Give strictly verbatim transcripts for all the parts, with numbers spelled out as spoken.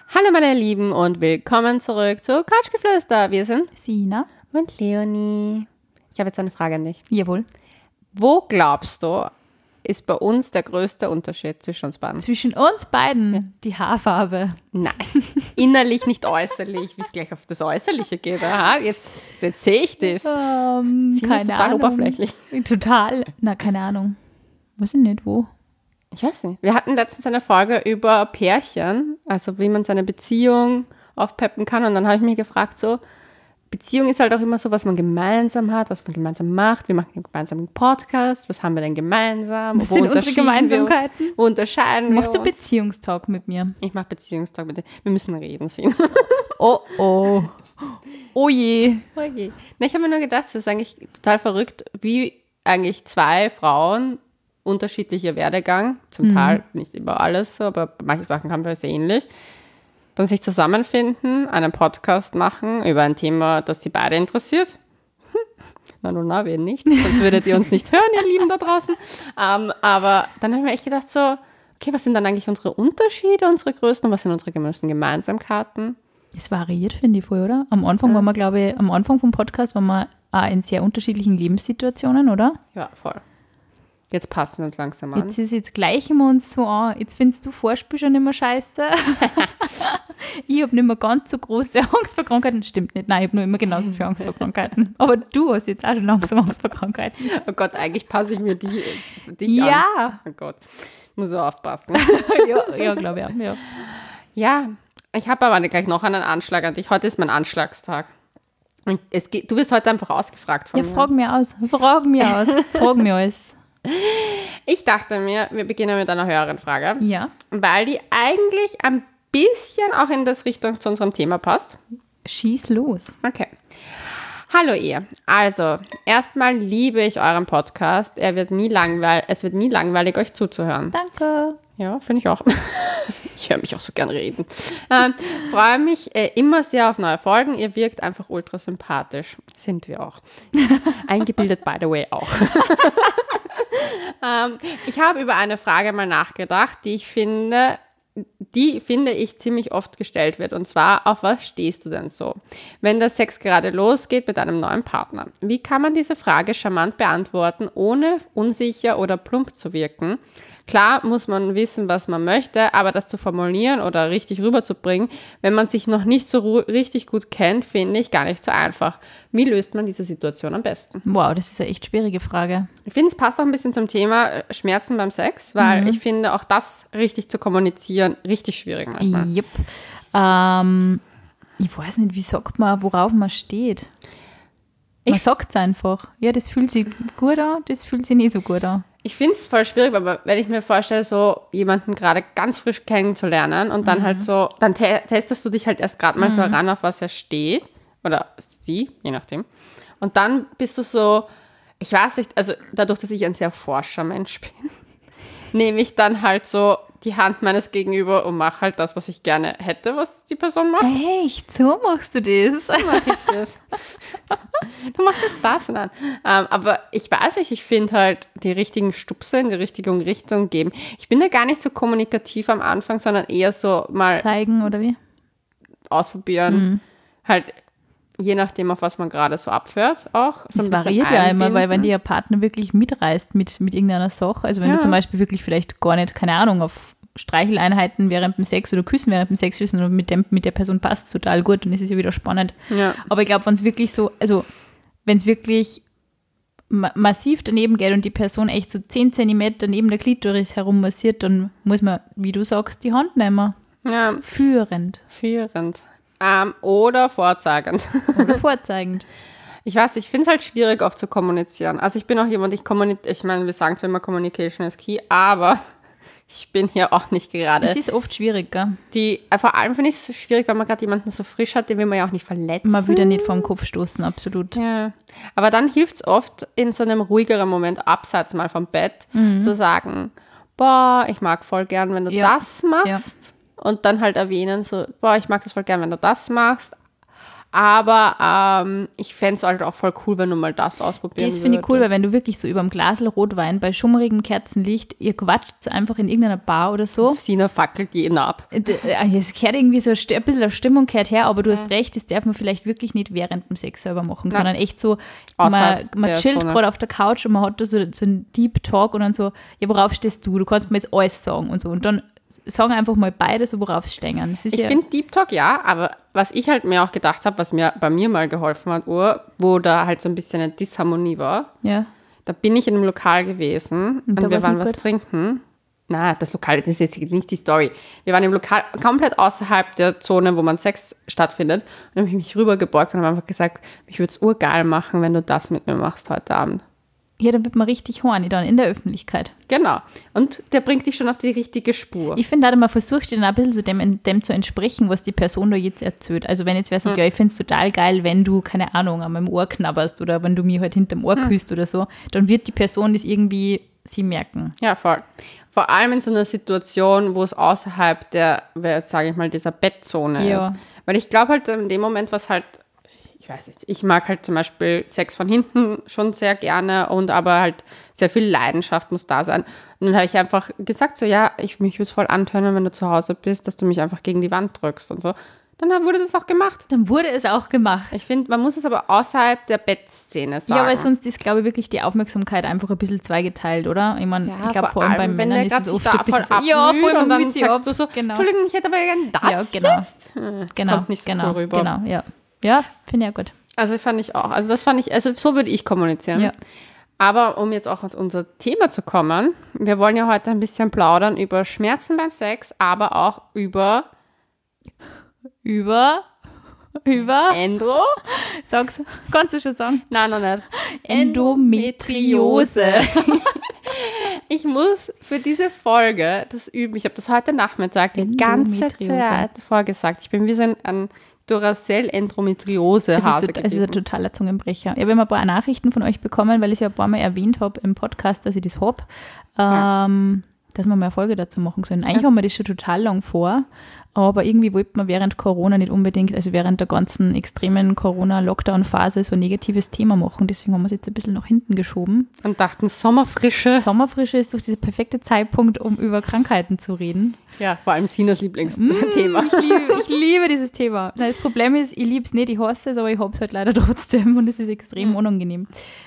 Hallo meine Lieben und willkommen zurück zu Couchgeflüster. Wir sind Sina und Leonie. Ich habe jetzt eine Frage an dich. Jawohl. Wo glaubst du, ist bei uns der größte Unterschied zwischen uns beiden? Zwischen uns beiden ja. Die Haarfarbe. Nein, innerlich, nicht äußerlich, wie es gleich auf das Äußerliche geht. Aha, jetzt, jetzt sehe ich das. Um, Sina ist total Ahnung. oberflächlich. Total, na keine Ahnung. Weiß ich nicht, wo. Ich weiß nicht. Wir hatten letztens eine Folge über Pärchen, also wie man seine Beziehung aufpeppen kann. Und dann habe ich mich gefragt, so, Beziehung ist halt auch immer so, was man gemeinsam hat, was man gemeinsam macht. Wir machen gemeinsam einen Podcast. Was haben wir denn gemeinsam? Was sind unsere Gemeinsamkeiten? Wir, wo unterscheiden wir Machst du uns? Beziehungstalk mit mir? Ich mache Beziehungstalk mit dir. Wir müssen reden, Sina. Oh, oh. Oh je. Oh je. Na, ich habe mir nur gedacht, das ist eigentlich total verrückt, wie eigentlich zwei Frauen unterschiedlicher Werdegang, zum mhm. Teil nicht über alles so, aber manche Sachen haben wir sehr ähnlich, dann sich zusammenfinden, einen Podcast machen über ein Thema, das sie beide interessiert. Na, na, na, wen nicht, sonst würdet ihr uns nicht hören, ihr Lieben da draußen. Um, aber dann habe ich mir echt gedacht so, okay, was sind dann eigentlich unsere Unterschiede, unsere größten und was sind unsere größten Gemeinsamkeiten? Es variiert, finde ich voll, oder? Am Anfang ja. waren wir, glaube ich, am Anfang vom Podcast waren wir auch in sehr unterschiedlichen Lebenssituationen, oder? Ja, voll. Jetzt passen wir uns langsam an. Jetzt ist jetzt gleichen wir uns so an. Jetzt findest du Vorspiel schon nicht mehr scheiße. Ich habe nicht mehr ganz so große Angst vor Krankheiten. Stimmt nicht. Nein, ich habe nur immer genauso viel Angst vor Krankheiten. Aber du hast jetzt auch schon langsam Angst vor Krankheiten. Oh Gott, eigentlich passe ich mir dich, dich ja. an. Oh Gott, muss so aufpassen. ja, ja glaube ich auch. Ja, ja ich habe aber gleich noch einen Anschlag an dich. Heute ist mein Anschlagstag. Und es geht, du wirst heute einfach ausgefragt von ja, mir. Ja, frag mir aus. Frag mir aus. Frag mir alles. Ich dachte mir, wir beginnen mit einer höheren Frage. Ja. Weil die eigentlich ein bisschen auch in das Richtung zu unserem Thema passt. Schieß los. Okay. Hallo ihr. Also, erstmal liebe ich euren Podcast. Er wird nie langweil- es wird nie langweilig, euch zuzuhören. Danke. Ja, finde ich auch. Ich höre mich auch so gern reden. Ähm, freue mich äh, immer sehr auf neue Folgen. Ihr wirkt einfach ultra sympathisch. Sind wir auch. Eingebildet, by the way, auch. ähm, ich habe über eine Frage mal nachgedacht, die ich finde, die finde ich ziemlich oft gestellt wird. Und zwar, auf was stehst du denn so? Wenn der Sex gerade losgeht mit einem neuen Partner. Wie kann man diese Frage charmant beantworten, ohne unsicher oder plump zu wirken? Klar muss man wissen, was man möchte, aber das zu formulieren oder richtig rüberzubringen, wenn man sich noch nicht so ru- richtig gut kennt, finde ich gar nicht so einfach. Wie löst man diese Situation am besten? Wow, das ist eine echt schwierige Frage. Ich finde, es passt auch ein bisschen zum Thema Schmerzen beim Sex, weil mhm. ich finde, auch das richtig zu kommunizieren, richtig schwierig manchmal. Yep. Ähm, ich weiß nicht, wie sagt man, worauf man steht? Man sagt es einfach. Ja, das fühlt sich gut an, das fühlt sich nicht so gut an. Ich finde es voll schwierig, aber wenn ich mir vorstelle, so jemanden gerade ganz frisch kennenzulernen und dann mhm. halt so, dann te- testest du dich halt erst gerade mal mhm. so heran, auf was er steht oder sie, je nachdem. Und dann bist du so, ich weiß nicht, also dadurch, dass ich ein sehr forscher Mensch bin, nehme ich dann halt so die Hand meines Gegenüber und mache halt das, was ich gerne hätte, was die Person macht. Echt? So machst du das? So mach ich das. Du machst jetzt das, nein. Ähm, aber ich weiß nicht, ich finde halt die richtigen Stupse in die richtige Richtung geben. Ich bin da gar nicht so kommunikativ am Anfang, sondern eher so mal zeigen oder wie? Ausprobieren. Mhm. Halt je nachdem, auf was man gerade so abfährt auch. So das variiert ja immer, weil wenn der Partner wirklich mitreißt mit, mit irgendeiner Sache, also wenn ja. du zum Beispiel wirklich vielleicht gar nicht, keine Ahnung, auf Streicheleinheiten während dem Sex oder Küssen während dem Sex ist und mit, dem, mit der Person passt total gut, dann ist es ja wieder spannend. Ja. Aber ich glaube, wenn es wirklich so, also wenn es wirklich ma- massiv daneben geht und die Person echt so zehn Zentimeter neben der Klitoris herummassiert, dann muss man, wie du sagst, die Hand nehmen. Ja. Führend. Führend. Ähm, oder vorzeigend. Oder vorzeigend. Ich weiß, ich finde es halt schwierig oft zu kommunizieren. Also ich bin auch jemand, ich kommuniziere, ich meine, wir sagen zwar immer, Communication is key, aber ich bin hier auch nicht gerade. Es ist oft schwierig, gell? Die, vor allem finde ich es so schwierig, weil man gerade jemanden so frisch hat, den will man ja auch nicht verletzen. Man will ja nicht vor den Kopf stoßen, absolut. Ja. Aber dann hilft es oft, in so einem ruhigeren Moment, abseits mal vom Bett, mhm. zu sagen, boah, ich mag voll gern, wenn du ja. das machst. Ja. Und dann halt erwähnen, so, boah, ich mag das voll gern, wenn du das machst. Aber ähm, ich fände es halt auch voll cool, wenn du mal das ausprobieren Das finde ich cool, weil wenn du wirklich so über dem Glasl Rotwein bei schummrigem Kerzenlicht, ihr quatscht einfach in irgendeiner Bar oder so. Sina fackelt jeden ab. Es kehrt irgendwie so ein bisschen der Stimmung kehrt her, aber du hast recht, das darf man vielleicht wirklich nicht während dem Sex selber machen, Nein. sondern echt so, man, man chillt gerade auf der Couch und man hat da so, so einen Deep Talk und dann so, ja, worauf stehst du? Du kannst mir jetzt alles sagen und so. Und dann sagen einfach mal beide so, worauf sie stehen. Ich ja finde Deep Talk ja, aber was ich halt mir auch gedacht habe, was mir bei mir mal geholfen hat, Ur, wo da halt so ein bisschen eine Disharmonie war, ja. da bin ich in einem Lokal gewesen und, und wir waren was gut. trinken. Na, das Lokal, das ist jetzt nicht die Story. Wir waren im Lokal komplett außerhalb der Zone, wo man Sex stattfindet. Und dann habe ich mich rübergebeugt und habe einfach gesagt, mich würde es urgeil machen, wenn du das mit mir machst heute Abend. Ja, dann wird man richtig horny dann in der Öffentlichkeit. Genau. Und der bringt dich schon auf die richtige Spur. Ich finde, man versucht dann ein bisschen so dem, dem zu entsprechen, was die Person da jetzt erzählt. Also wenn jetzt wer sagt, mhm. ja, ich finde es total geil, wenn du, keine Ahnung, an meinem Ohr knabberst oder wenn du mir halt hinterm Ohr mhm. küsst oder so, dann wird die Person das irgendwie sie merken. Ja, voll. Vor allem in so einer Situation, wo es außerhalb der, sage ich mal, dieser Bettzone ja. ist. Weil ich glaube halt in dem Moment, was halt ich weiß nicht, ich mag halt zum Beispiel Sex von hinten schon sehr gerne und aber halt sehr viel Leidenschaft muss da sein. Und dann habe ich einfach gesagt so, ja, ich mich würde es voll antönen, wenn du zu Hause bist, dass du mich einfach gegen die Wand drückst und so. Dann wurde das auch gemacht. Dann wurde es auch gemacht. Ich finde, man muss es aber außerhalb der Bettszene sagen. Ja, weil sonst ist, glaube ich, wirklich die Aufmerksamkeit einfach ein bisschen zweigeteilt, oder? Ich meine, ja, ich glaube, vor allem bei Männern ist es oft ein bisschen so, ja, voll und dann sagst ab. du so, genau. Entschuldigung, ich hätte aber gerne das ja, genau. jetzt. Das genau, kommt nicht so genau, cool rüber. Genau, ja. Ja, finde ich ja gut. Also fand ich auch. Also das fand ich, also so würde ich kommunizieren. Ja. Aber um jetzt auch auf unser Thema zu kommen, wir wollen ja heute ein bisschen plaudern über Schmerzen beim Sex, aber auch über über über Endro? Sag's, kannst du schon sagen? Nein, noch nicht. Endometriose. Ich muss für diese Folge das üben. Ich habe das heute Nachmittag die ganze Zeit vorgesagt. Ich bin wie so ein, ein Duracell-Endometriose-Hase gewesen. Es ist ein totaler Zungenbrecher. Ich habe immer ein paar Nachrichten von euch bekommen, weil ich es ja ein paar Mal erwähnt habe im Podcast, dass ich das habe, ähm, dass wir mal eine Folge dazu machen sollen. Eigentlich ja. haben wir das schon total lang vor, aber irgendwie wollte man während Corona nicht unbedingt, also während der ganzen extremen Corona-Lockdown-Phase so ein negatives Thema machen. Deswegen haben wir es jetzt ein bisschen nach hinten geschoben. Und dachten, Sommerfrische. Sommerfrische ist doch dieser perfekte Zeitpunkt, um über Krankheiten zu reden. Ja, vor allem Sinas Lieblingsthema. Mm, ich, liebe, ich liebe dieses Thema. Das Problem ist, ich liebe es nicht, ich hasse es, aber ich habe es halt leider trotzdem und es ist extrem unangenehm.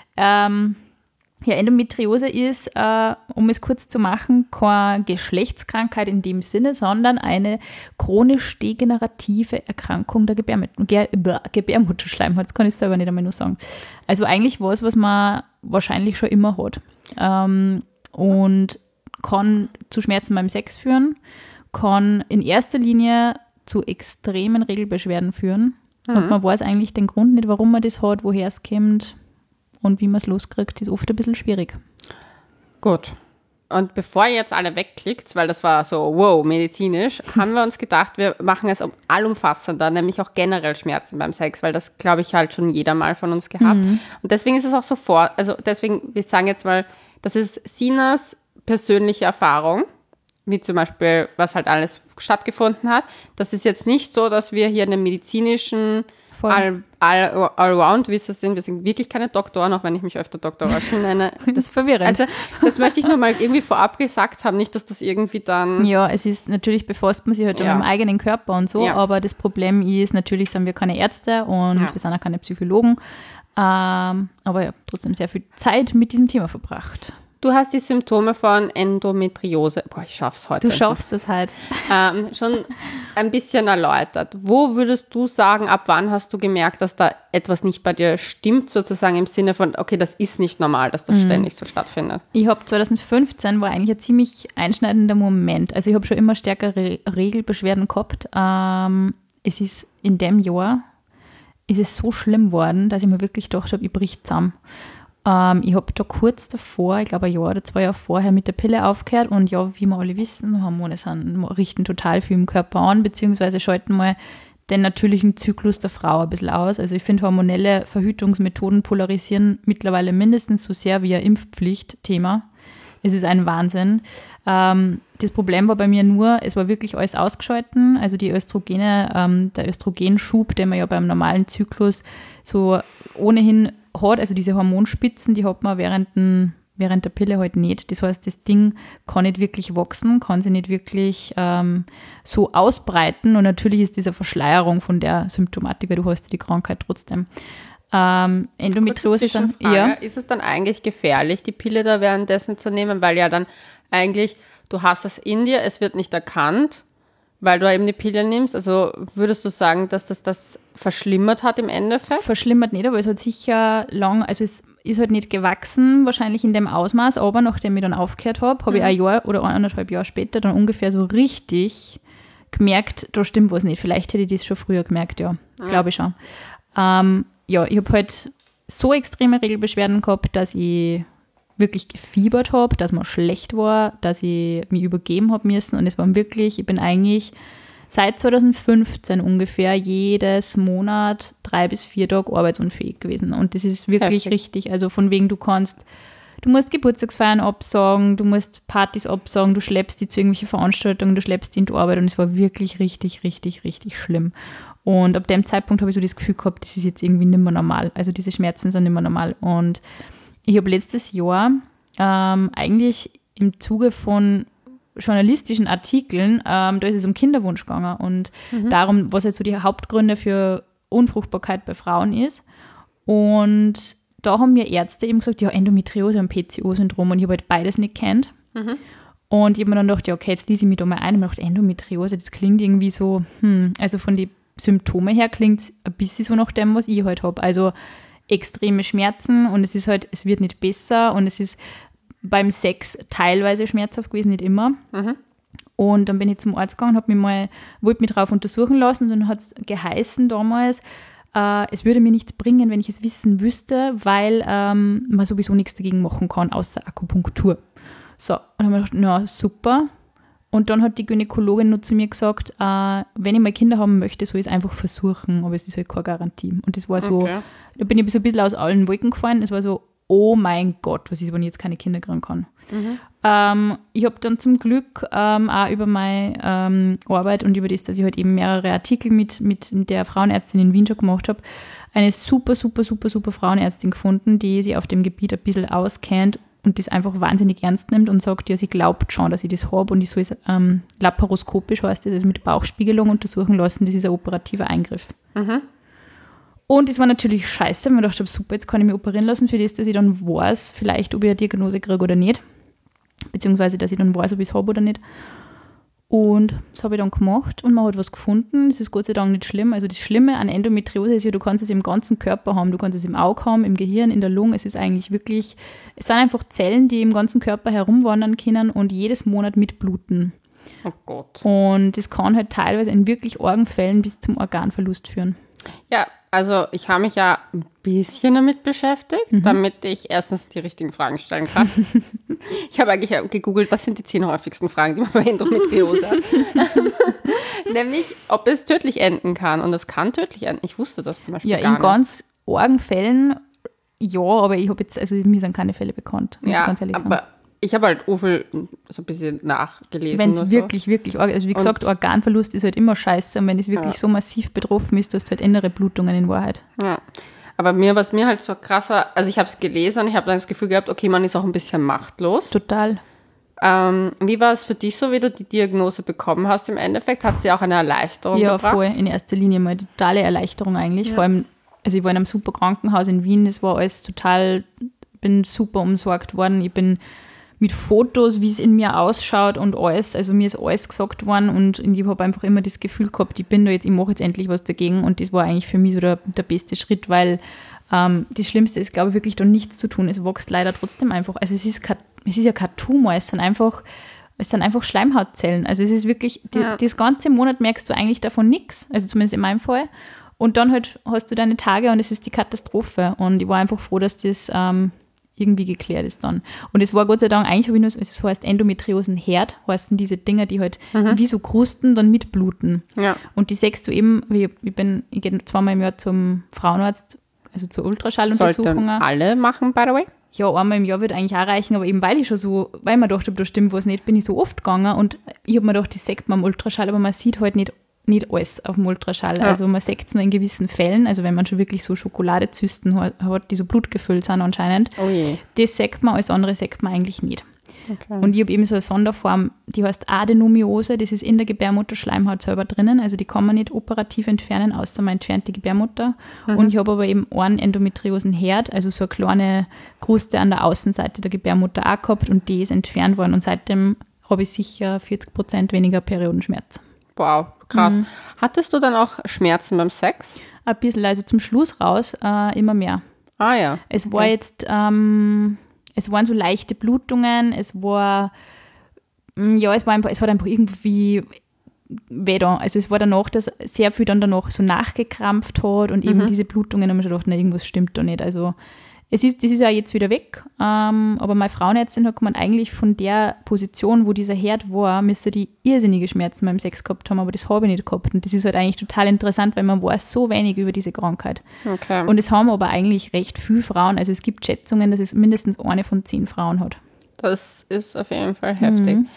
Ähm, Ja, Endometriose ist, äh, um es kurz zu machen, keine Geschlechtskrankheit in dem Sinne, sondern eine chronisch degenerative Erkrankung der Gebärmut- Ge- Gebärmutterschleimhaut. Das kann ich selber nicht einmal nur sagen. Also eigentlich was, was man wahrscheinlich schon immer hat. Ähm, und kann zu Schmerzen beim Sex führen, kann in erster Linie zu extremen Regelbeschwerden führen. Mhm. Und man weiß eigentlich den Grund nicht, warum man das hat, woher es kommt. Und wie man es loskriegt, ist oft ein bisschen schwierig. Gut. Und bevor ihr jetzt alle wegklickt, weil das war so, wow, medizinisch, haben wir uns gedacht, wir machen es allumfassender, nämlich auch generell Schmerzen beim Sex, weil das, glaube ich, halt schon jeder mal von uns gehabt. Mhm. Und deswegen ist es auch so vor, also deswegen, wir sagen jetzt mal, das ist Sinas persönliche Erfahrung, wie zum Beispiel, was halt alles stattgefunden hat. Das ist jetzt nicht so, dass wir hier einen medizinischen All, all, Allround-Wisser sind. Wir sind wirklich keine Doktoren, auch wenn ich mich öfter Doktor Rauschel nenne. Das ist verwirrend. Also das möchte ich nur mal irgendwie vorab gesagt haben, nicht, dass das irgendwie dann... Ja, es ist natürlich, befasst man sich halt ja. mit dem eigenen Körper und so, ja. aber das Problem ist, natürlich sind wir keine Ärzte und ja. wir sind auch keine Psychologen, ähm, aber ja, trotzdem sehr viel Zeit mit diesem Thema verbracht. Du hast die Symptome von Endometriose, boah, ich schaff's heute. Du schaffst es halt. Ähm, schon ein bisschen erläutert. Wo würdest du sagen, ab wann hast du gemerkt, dass da etwas nicht bei dir stimmt, sozusagen im Sinne von, okay, das ist nicht normal, dass das mhm. ständig so stattfindet? Ich habe zwanzig fünfzehn, war eigentlich ein ziemlich einschneidender Moment. Also ich habe schon immer stärkere Regelbeschwerden gehabt. Ähm, es ist in dem Jahr, ist es so schlimm geworden, dass ich mir wirklich gedacht habe, ich brich zusammen. Ähm, ich habe da kurz davor, ich glaube ein Jahr oder zwei Jahre vorher mit der Pille aufgehört und ja, wie wir alle wissen, Hormone sind, richten total viel im Körper an, beziehungsweise schalten mal den natürlichen Zyklus der Frau ein bisschen aus. Also ich finde, hormonelle Verhütungsmethoden polarisieren mittlerweile mindestens so sehr wie ein Impfpflichtthema. Es ist ein Wahnsinn. Ähm, das Problem war bei mir nur, es war wirklich alles ausgeschalten. Also die Östrogene, ähm, der Östrogenschub, den man ja beim normalen Zyklus so ohnehin hat, also diese Hormonspitzen, die hat man während, den, während der Pille halt nicht. Das heißt, das Ding kann nicht wirklich wachsen, kann sich nicht wirklich ähm, so ausbreiten. Und natürlich ist diese Verschleierung von der Symptomatik, weil du hast die Krankheit trotzdem. Ähm, Endometriose ist dann, Frage, ja. Ist es dann eigentlich gefährlich, die Pille da währenddessen zu nehmen, weil ja dann eigentlich, du hast das in dir, es wird nicht erkannt, weil du eben die Pille nimmst. Also würdest du sagen, dass das das verschlimmert hat im Endeffekt? Verschlimmert nicht, aber es hat sicher lang, also es ist halt nicht gewachsen, wahrscheinlich in dem Ausmaß, aber nachdem ich dann aufgehört habe, habe mhm. ich ein Jahr oder eineinhalb Jahre später dann ungefähr so richtig gemerkt, da stimmt was nicht. Vielleicht hätte ich das schon früher gemerkt, ja, ja. glaube ich schon. Ähm, ja, ich habe halt so extreme Regelbeschwerden gehabt, dass ich wirklich gefiebert habe, dass mir schlecht war, dass ich mich übergeben habe müssen. Und es war wirklich, ich bin eigentlich seit zwanzig fünfzehn ungefähr jedes Monat drei bis vier Tage arbeitsunfähig gewesen. Und das ist wirklich Heftig. richtig. Also von wegen, du kannst, du musst Geburtstagsfeiern absagen, du musst Partys absagen, du schleppst die zu irgendwelchen Veranstaltungen, du schleppst die in die Arbeit. Und es war wirklich richtig, richtig, richtig schlimm. Und ab dem Zeitpunkt habe ich so das Gefühl gehabt, das ist jetzt irgendwie nicht mehr normal. Also diese Schmerzen sind nicht mehr normal. Und ich habe letztes Jahr ähm, eigentlich im Zuge von journalistischen Artikeln, ähm, da ist es um Kinderwunsch gegangen und mhm. darum, was jetzt so die Hauptgründe für Unfruchtbarkeit bei Frauen ist. Und da haben mir Ärzte eben gesagt, ja, Endometriose und P C O-Syndrom, und ich habe halt beides nicht kennt. Mhm. Und ich habe mir dann gedacht, ja, okay, jetzt lese ich mich da mal ein und mir gedacht, Endometriose, das klingt irgendwie so, hm, also von den Symptomen her klingt es ein bisschen so nach dem, was ich halt habe. Also extreme Schmerzen und es ist halt, es wird nicht besser und es ist beim Sex teilweise schmerzhaft gewesen, nicht immer. Mhm. Und dann bin ich zum Arzt gegangen, habe mich mal, wollte mich drauf untersuchen lassen und dann hat es geheißen damals, äh, es würde mir nichts bringen, wenn ich es wissen wüsste, weil ähm, man sowieso nichts dagegen machen kann, außer Akupunktur. So, und dann habe ich gedacht, na super. Und dann hat die Gynäkologin nur zu mir gesagt, äh, wenn ich mal Kinder haben möchte, soll ich es einfach versuchen, aber es ist halt keine Garantie. Und das war so, okay. Da bin ich so ein bisschen aus allen Wolken gefallen. Es war so, oh mein Gott, was ist, wenn ich jetzt keine Kinder kriegen kann. Mhm. Ähm, ich habe dann zum Glück ähm, auch über meine ähm, Arbeit und über das, dass ich halt eben mehrere Artikel mit, mit der Frauenärztin in Wien schon gemacht habe, eine super, super, super, super Frauenärztin gefunden, die sich auf dem Gebiet ein bisschen auskennt und das einfach wahnsinnig ernst nimmt und sagt, ja, sie glaubt schon, dass ich das habe und ich soll es ähm, laparoskopisch, heißt das, also mit Bauchspiegelung untersuchen lassen, das ist ein operativer Eingriff. Mhm. Und das war natürlich scheiße, weil ich dachte, super, jetzt kann ich mich operieren lassen, für das, dass ich dann weiß, vielleicht, ob ich eine Diagnose kriege oder nicht, beziehungsweise, dass ich dann weiß, ob ich es habe oder nicht. Und das habe ich dann gemacht und man hat was gefunden. Das ist Gott sei Dank nicht schlimm. Also das Schlimme an Endometriose ist ja, du kannst es im ganzen Körper haben. Du kannst es im Auge haben, im Gehirn, in der Lunge. Es ist eigentlich wirklich, es sind einfach Zellen, die im ganzen Körper herumwandern können und jedes Monat mitbluten. Oh Gott. Und das kann halt teilweise in wirklich argen Fällen bis zum Organverlust führen. Ja, also ich habe mich ja ein bisschen damit beschäftigt, mhm. damit ich erstens die richtigen Fragen stellen kann. Ich habe eigentlich gegoogelt, was sind die zehn häufigsten Fragen, die man bei Endometriose hat. Nämlich, ob es tödlich enden kann. Und es kann tödlich enden. Ich wusste das zum Beispiel ja, gar nicht. Ja, in ganz argen Fällen, ja, aber ich habe jetzt, also mir sind keine Fälle bekannt, muss ja, ich ganz ehrlich sagen. Aber ich habe halt so viel so ein bisschen nachgelesen. Wenn es wirklich, so. wirklich, also wie gesagt, und Organverlust ist halt immer scheiße und wenn es wirklich ja. so massiv betroffen ist, du hast halt innere Blutungen in Wahrheit. Ja, aber mir, was mir halt so krass war, also ich habe es gelesen und ich habe dann das Gefühl gehabt, okay, man ist auch ein bisschen machtlos. Total. Ähm, wie war es für dich so, wie du die Diagnose bekommen hast im Endeffekt? Hat es dir auch eine Erleichterung ja, gebracht? Ja, voll, in erster Linie mal eine totale Erleichterung eigentlich, ja. Vor allem, also ich war in einem super Krankenhaus in Wien, das war alles total, bin super umsorgt worden, ich bin mit Fotos, wie es in mir ausschaut und alles, also mir ist alles gesagt worden und ich habe einfach immer das Gefühl gehabt, ich bin da jetzt, ich mache jetzt endlich was dagegen und das war eigentlich für mich so der, der beste Schritt, weil ähm, das Schlimmste ist, glaube ich, wirklich da nichts zu tun, es wächst leider trotzdem einfach, also es ist, kein, es ist ja kein Tumor, es sind einfach, es sind einfach Schleimhautzellen, also es ist wirklich, die, ja. das ganze Monat merkst du eigentlich davon nichts, also zumindest in meinem Fall und dann halt hast du deine Tage und es ist die Katastrophe und ich war einfach froh, dass das ähm, irgendwie geklärt ist dann. Und es war Gott sei Dank, eigentlich habe ich nur, es heißt Endometriosenherd, heißen diese Dinger, die halt mhm. wie so Krusten dann mitbluten. Ja. Und die sägst du eben, ich, ich bin, ich gehe zweimal im Jahr zum Frauenarzt, also zur Ultraschalluntersuchung. Sollten alle machen, by the way? ja, einmal im Jahr wird eigentlich auch reichen, aber eben weil ich schon so, weil man dachte, da stimmt was nicht, bin ich so oft gegangen und ich habe mir gedacht, das sieht man am Ultraschall, aber man sieht halt nicht, nicht alles auf dem Ultraschall. Ja. Also man sieht es nur in gewissen Fällen, also wenn man schon wirklich so Schokoladezysten hat, die so blutgefüllt sind anscheinend, oh je. Das sieht man, alles andere sieht man eigentlich nicht. Okay. Und ich habe eben so eine Sonderform, die heißt Adenomiose, das ist in der Gebärmutterschleimhaut selber drinnen, also die kann man nicht operativ entfernen, außer man entfernt die Gebärmutter. Mhm. Und ich habe aber eben einen Endometriosenherd, also so eine kleine Kruste an der Außenseite der Gebärmutter auch gehabt und die ist entfernt worden und seitdem habe ich sicher vierzig Prozent weniger Periodenschmerz. Wow, krass. Mhm. Hattest du dann auch Schmerzen beim Sex? Ein bisschen, also zum Schluss raus äh, immer mehr. Ah ja. Es okay. war jetzt... Ähm, Es waren so leichte Blutungen, es war, ja, es war einfach, es hat einfach irgendwie weh da. Also es war danach, dass sehr viel dann danach so nachgekrampft hat und eben mhm. diese Blutungen haben wir schon gedacht, na, irgendwas stimmt da nicht. Also es ist, das ist ja jetzt wieder weg, ähm, aber meine Frauenärztin hat gemeint, eigentlich von der Position, wo dieser Herd war, müsste die irrsinnige Schmerzen beim Sex gehabt haben, aber das habe ich nicht gehabt. Und das ist halt eigentlich total interessant, weil man weiß so wenig über diese Krankheit. Okay. Und es haben aber eigentlich recht viele Frauen, also es gibt Schätzungen, dass es mindestens eine von zehn Frauen hat. Das ist auf jeden Fall heftig. Mhm.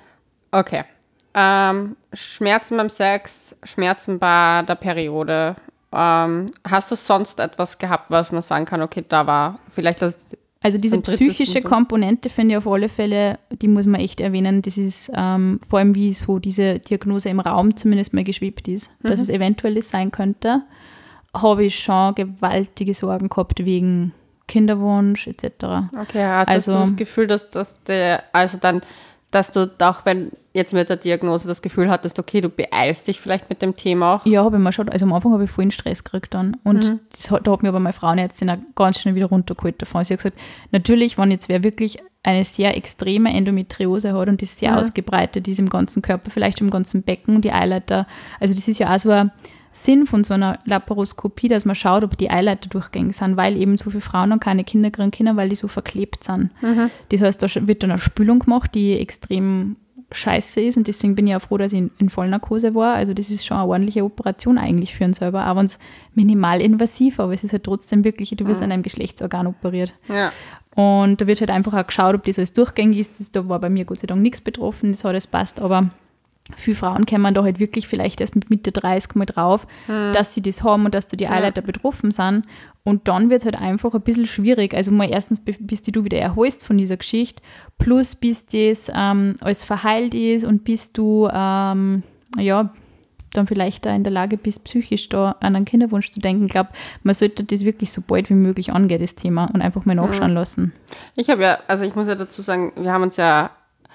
Okay. Ähm, Schmerzen beim Sex, Schmerzen bei der Periode. Ähm, hast du sonst etwas gehabt, was man sagen kann, okay, da war vielleicht das... Also diese psychische Komponente finde ich auf alle Fälle, die muss man echt erwähnen, das ist ähm, vor allem, wie so diese Diagnose im Raum zumindest mal geschwebt ist, mhm. dass es eventuell das sein könnte, habe ich schon gewaltige Sorgen gehabt wegen Kinderwunsch et cetera. Okay, hattest also, du das Gefühl, dass, dass der, also dann, dass du auch, wenn jetzt mit der Diagnose das Gefühl hattest, okay, du beeilst dich vielleicht mit dem Thema auch? Ja, habe ich mir schon, also am Anfang habe ich voll Stress gekriegt dann und mhm. das hat, da hat mir aber meine Frauenärztin auch ganz schnell wieder runtergeholt davon. Sie hat gesagt, natürlich, wenn jetzt wer wirklich eine sehr extreme Endometriose hat und die sehr mhm. ausgebreitet ist im ganzen Körper, vielleicht im ganzen Becken, die Eileiter, also das ist ja auch so ein Sinn von so einer Laparoskopie, dass man schaut, ob die Eileiter durchgängig sind, weil eben so viele Frauen noch keine Kinder kriegen können, weil die so verklebt sind. Mhm. Das heißt, da wird dann eine Spülung gemacht, die extrem scheiße ist und deswegen bin ich auch froh, dass ich in, in Vollnarkose war. Also das ist schon eine ordentliche Operation eigentlich für einen selber, auch wenn es minimal invasiv, aber es ist halt trotzdem wirklich, du wirst mhm. an einem Geschlechtsorgan operiert. Ja. Und da wird halt einfach auch geschaut, ob das alles durchgängig ist. Das, da war bei mir Gott sei Dank nichts betroffen, das hat alles passt, aber viele Frauen kommen da halt wirklich vielleicht erst mit Mitte dreißig mal drauf, mhm. dass sie das haben und dass da die Eileiter ja. betroffen sind. Und dann wird es halt einfach ein bisschen schwierig. Also mal erstens, bis die du wieder erholst von dieser Geschichte, plus bis das ähm, alles verheilt ist und bis du ähm, ja, dann vielleicht da in der Lage bist, psychisch da an einen Kinderwunsch zu denken. Ich glaube, man sollte das wirklich so bald wie möglich angehen, das Thema, und einfach mal nachschauen mhm. lassen. Ich habe ja, also ich muss ja dazu sagen, wir haben uns ja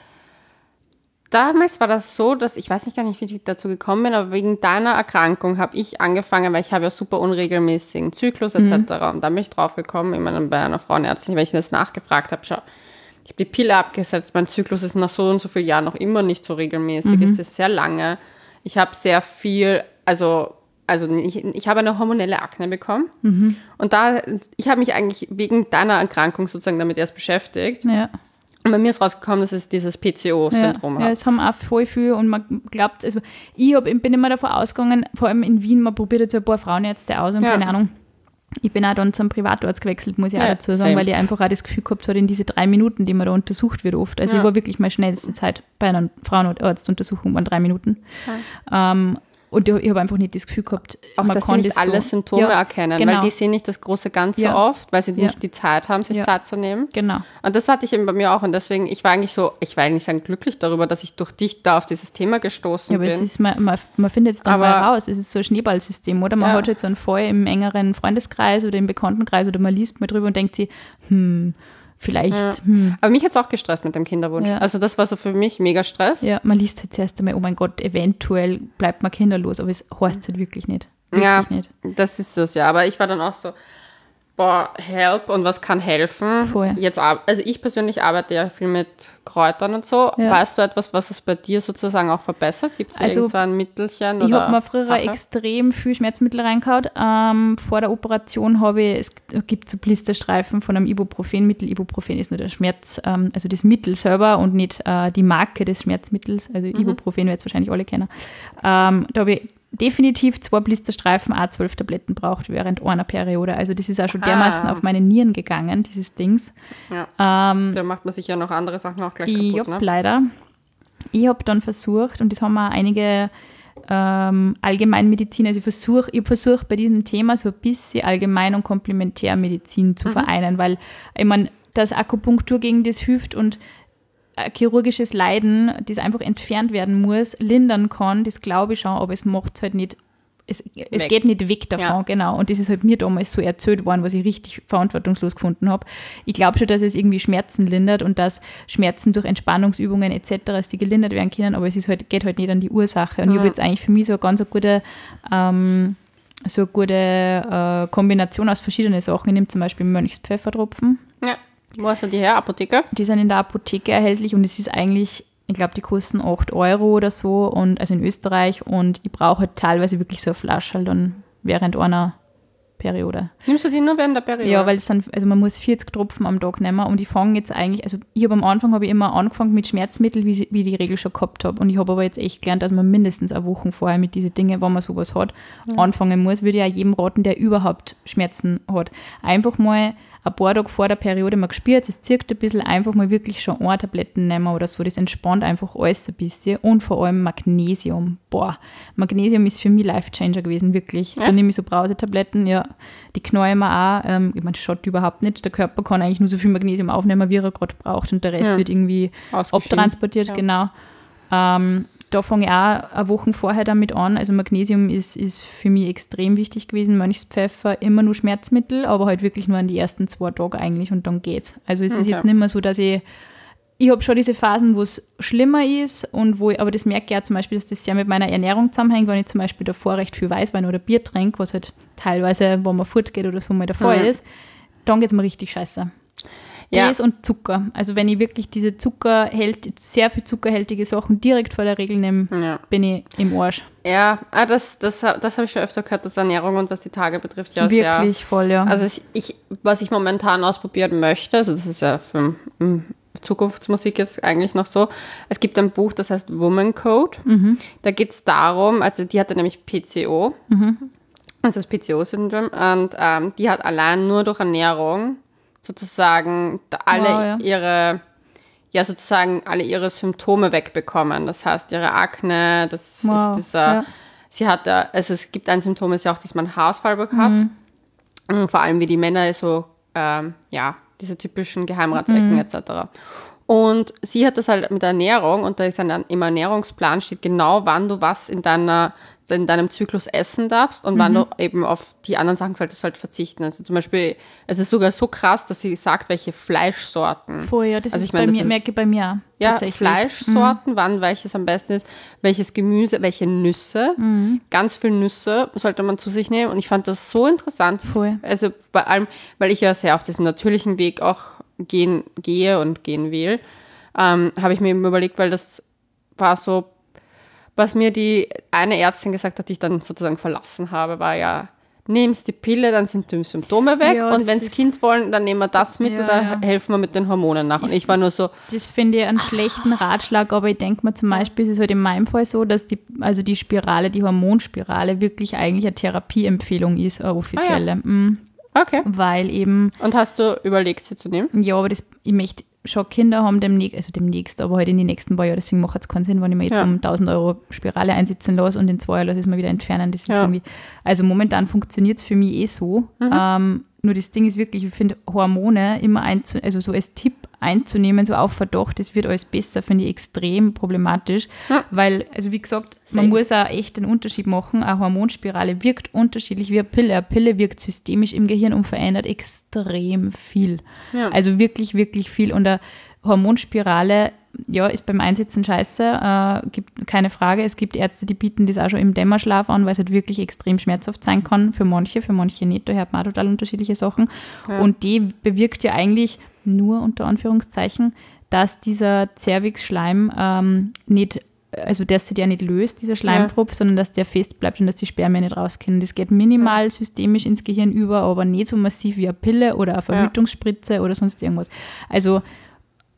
damals war das so, dass ich weiß nicht gar nicht, wie ich dazu gekommen bin, aber wegen deiner Erkrankung habe ich angefangen, weil ich habe ja super unregelmäßigen Zyklus et cetera. Mhm. Und da bin ich drauf gekommen, immer bei einer Frauenärztin, weil ich das nachgefragt habe, schau, ich habe die Pille abgesetzt, mein Zyklus ist nach so und so vielen Jahren noch immer nicht so regelmäßig, mhm. es ist sehr lange. Ich habe sehr viel, also, also ich, ich habe eine hormonelle Akne bekommen mhm. und da, ich habe mich eigentlich wegen deiner Erkrankung sozusagen damit erst beschäftigt. Ja. Und bei mir ist rausgekommen, dass es dieses P C O-Syndrom ja, hat. Ja, es haben auch voll viel und man glaubt, also ich hab, bin immer davon ausgegangen, vor allem in Wien, man probiert jetzt ein paar Frauenärzte aus und ja. keine Ahnung. Ich bin auch dann zum Privatarzt gewechselt, muss ich ja, auch dazu sagen, same. Weil ich einfach auch das Gefühl gehabt habe, in diese drei Minuten, die man da untersucht wird oft. Also ja. ich war wirklich meine schnellste Zeit bei einer Frauenarztuntersuchung, waren drei Minuten. Ja. Ähm, Und ich habe einfach nicht das Gefühl gehabt, auch man dass kann sie nicht das alle so, Symptome ja, erkennen, genau. weil die sehen nicht das große Ganze ja. oft, weil sie ja. nicht die Zeit haben, sich ja. Zeit zu nehmen. Genau. Und das hatte ich eben bei mir auch und deswegen, ich war eigentlich so, ich war eigentlich sagen glücklich darüber, dass ich durch dich da auf dieses Thema gestoßen ja, aber bin. Es ist, man, man, man findet es dann aber, mal raus, es ist so ein Schneeballsystem, oder? Man ja. hat halt so einen Fall im engeren Freundeskreis oder im Bekanntenkreis oder man liest mal drüber und denkt sich, hm, vielleicht. Ja. Hm. Aber mich hat es auch gestresst mit dem Kinderwunsch. Ja. Also das war so für mich mega Stress. Ja, man liest halt zuerst einmal, oh mein Gott, eventuell bleibt man kinderlos, aber es heißt halt wirklich nicht. Wirklich ja, nicht. Das ist es ja. Aber ich war dann auch so, boah, help und was kann helfen? Voll. Jetzt, also ich persönlich arbeite ja viel mit Kräutern und so. Ja. Weißt du etwas, was es bei dir sozusagen auch verbessert? Gibt es also, irgend so ein Mittelchen? Ich habe mir früher Sache? extrem viel Schmerzmittel reingehauen. Ähm, vor der Operation habe ich, es gibt so Blisterstreifen von einem Ibuprofenmittel. Ibuprofen ist nur der Schmerz, ähm, also das Mittel selber und nicht äh, die Marke des Schmerzmittels. Also mhm. Ibuprofen, werdet ihr wahrscheinlich alle kennen. Ähm, da habe ich definitiv zwei Blisterstreifen, auch zwölf Tabletten braucht während einer Periode. Also das ist auch schon dermaßen Ah. auf meine Nieren gegangen, dieses Dings. Ja. Ähm, Da macht man sich ja noch andere Sachen auch gleich kaputt, ja, ne? leider. Ich habe dann versucht, und das haben auch einige ähm, Allgemeinmediziner, also ich versuche ich versuch bei diesem Thema so ein bisschen Allgemein- und Komplementärmedizin zu Mhm. vereinen, weil ich meine, dass Akupunktur gegen das hilft und ein chirurgisches Leiden, das einfach entfernt werden muss, lindern kann, das glaube ich schon, aber es macht es halt nicht, es, es Weg. geht nicht weg davon, Ja. genau. Und das ist halt mir damals so erzählt worden, was ich richtig verantwortungslos gefunden habe. Ich glaube schon, dass es irgendwie Schmerzen lindert und dass Schmerzen durch Entspannungsübungen et cetera, dass die gelindert werden können, aber es ist halt, geht halt nicht an die Ursache. Und Mhm. ich habe jetzt eigentlich für mich so eine ganz eine gute, ähm, so eine gute äh, Kombination aus verschiedenen Sachen. Ich nehme zum Beispiel Mönchspfeffertropfen. Ja. Wo hast du die her? Apotheke? Die sind in der Apotheke erhältlich und es ist eigentlich, ich glaube, die kosten acht Euro oder so, und also in Österreich, und ich brauche halt teilweise wirklich so eine Flasche halt dann während einer Periode. Nimmst du die nur während der Periode? Ja, weil es sind, also man muss vierzig Tropfen am Tag nehmen und ich fange jetzt eigentlich, also ich habe am Anfang habe ich immer angefangen mit Schmerzmitteln, wie, wie ich die Regel schon gehabt habe, und ich habe aber jetzt echt gelernt, dass man mindestens eine Woche vorher mit diesen Dingen, wenn man sowas hat, Ja. anfangen muss. Würde ich auch jedem raten, der überhaupt Schmerzen hat. Einfach mal ein paar Tage vor der Periode mal gespürt, es zirkt ein bisschen, einfach mal wirklich schon eine Tabletten nehmen oder so, das entspannt einfach alles ein bisschen, und vor allem Magnesium. Boah, Magnesium ist für mich Life-Changer gewesen, wirklich. Ja? Da nehme ich so Brausetabletten, ja, die knallen wir auch, ähm, ich meine, schaut überhaupt nicht, der Körper kann eigentlich nur so viel Magnesium aufnehmen, wie er gerade braucht, und der Rest Ja. wird irgendwie Ausgeschieden. abtransportiert, Ja. genau. Ähm, da fange ich auch eine Woche vorher damit an. Also Magnesium ist, ist für mich extrem wichtig gewesen. Mönchspfeffer, immer nur Schmerzmittel, aber halt wirklich nur an die ersten zwei Tage eigentlich, und dann geht's. Also es ist Okay. jetzt nicht mehr so, dass ich, ich habe schon diese Phasen, wo es schlimmer ist, und wo ich, aber das merke ich auch zum Beispiel, dass das sehr mit meiner Ernährung zusammenhängt, wenn ich zum Beispiel davor recht viel Weißwein oder Bier trinke, was halt teilweise, wenn man fortgeht oder so, mal der Fall Mhm. ist, dann geht's mir richtig scheiße. Ja. Das und Zucker. Also wenn ich wirklich diese Zuckerhält, sehr viel zuckerhältige Sachen direkt vor der Regel nehme, Ja, bin ich im Arsch. ja ah, das, das, das habe ich schon öfter gehört, dass Ernährung und was die Tage betrifft, ja sehr. Wirklich voll, ja. Also ich, ich, was ich momentan ausprobieren möchte, also das ist ja für mm, Zukunftsmusik jetzt eigentlich noch so, es gibt ein Buch, das heißt Woman Code. Mhm. Da geht es darum, also die hatte nämlich P C O, also das P C O-Syndrom, und ähm, die hat allein nur durch Ernährung sozusagen da alle Wow, ja. ihre, ja sozusagen alle ihre Symptome wegbekommen. Das heißt, ihre Akne, das Wow, ist dieser, ja. sie hat, da- also es gibt ein Symptom, ist ja auch, dass man Haarausfall hat. Mhm. Und vor allem wie die Männer so, ähm, ja, diese typischen Geheimratsecken Mhm. et cetera. Und sie hat das halt mit der Ernährung, und da ist ein, im Ernährungsplan steht genau, wann du was in deiner in deinem Zyklus essen darfst und wann Mhm. du eben auf die anderen Sachen solltest du halt verzichten. Also zum Beispiel, es ist sogar so krass, dass sie sagt, welche Fleischsorten. Voll, ja, das Also ist ich meine, bei das mir, ist- merke ich bei mir auch. Ja, tatsächlich. Fleischsorten, wann welches am besten ist, welches Gemüse, welche Nüsse. Mhm. Ganz viel Nüsse sollte man zu sich nehmen. Und ich fand das so interessant. Voll. Also vor allem, weil ich ja sehr auf diesen natürlichen Weg auch gehen, gehe und gehen will, ähm, habe ich mir eben überlegt, weil das war so, was mir die eine Ärztin gesagt hat, die ich dann sozusagen verlassen habe, war ja, nimmst die Pille, dann sind die Symptome weg, Ja, und das wenn das ist- Kind wollen, dann nehmen wir das mit, Ja, oder ja. helfen wir mit den Hormonen nach. Und ich war nur so, Das finde ich einen schlechten Ratschlag, aber ich denke mir zum Beispiel, es ist halt in meinem Fall so, dass die, also die Spirale, die Hormonspirale wirklich eigentlich eine Therapieempfehlung ist, eine offizielle. Mm, okay. weil eben, Und hast du überlegt, sie zu nehmen? ja, aber das, ich möchte schon Kinder haben, demnächst, also demnächst, aber halt in den nächsten paar Jahren, deswegen macht es keinen Sinn, wenn ich mir jetzt Ja. um tausend Euro Spirale einsetzen lasse und in zwei Jahren lasse ich es mal wieder entfernen. Das ist Ja. irgendwie, also momentan funktioniert es für mich eh so. Mhm. Ähm, nur das Ding ist wirklich, ich finde Hormone immer einzu, also so als Tipp einzunehmen, so auf Verdacht, das wird alles besser, finde ich extrem problematisch, Ja. weil, also wie gesagt, man Same. muss auch echt einen Unterschied machen. Eine Hormonspirale wirkt unterschiedlich wie eine Pille. Eine Pille wirkt systemisch im Gehirn und verändert extrem viel. Ja. Also wirklich, wirklich viel. Und eine Hormonspirale, ja, ist beim Einsetzen scheiße, äh, gibt keine Frage. Es gibt Ärzte, die bieten das auch schon im Dämmerschlaf an, weil es halt wirklich extrem schmerzhaft sein kann für manche, für manche nicht. Da hört man auch total unterschiedliche Sachen. Ja. Und die bewirkt ja eigentlich nur unter Anführungszeichen, dass dieser Zervixschleim ähm, nicht, also dass sich der nicht löst, dieser Schleimtropf, sondern dass der fest bleibt und dass die Spermien nicht rauskommen. Das geht minimal systemisch ins Gehirn über, aber nicht so massiv wie eine Pille oder eine Verhütungsspritze oder sonst irgendwas. Also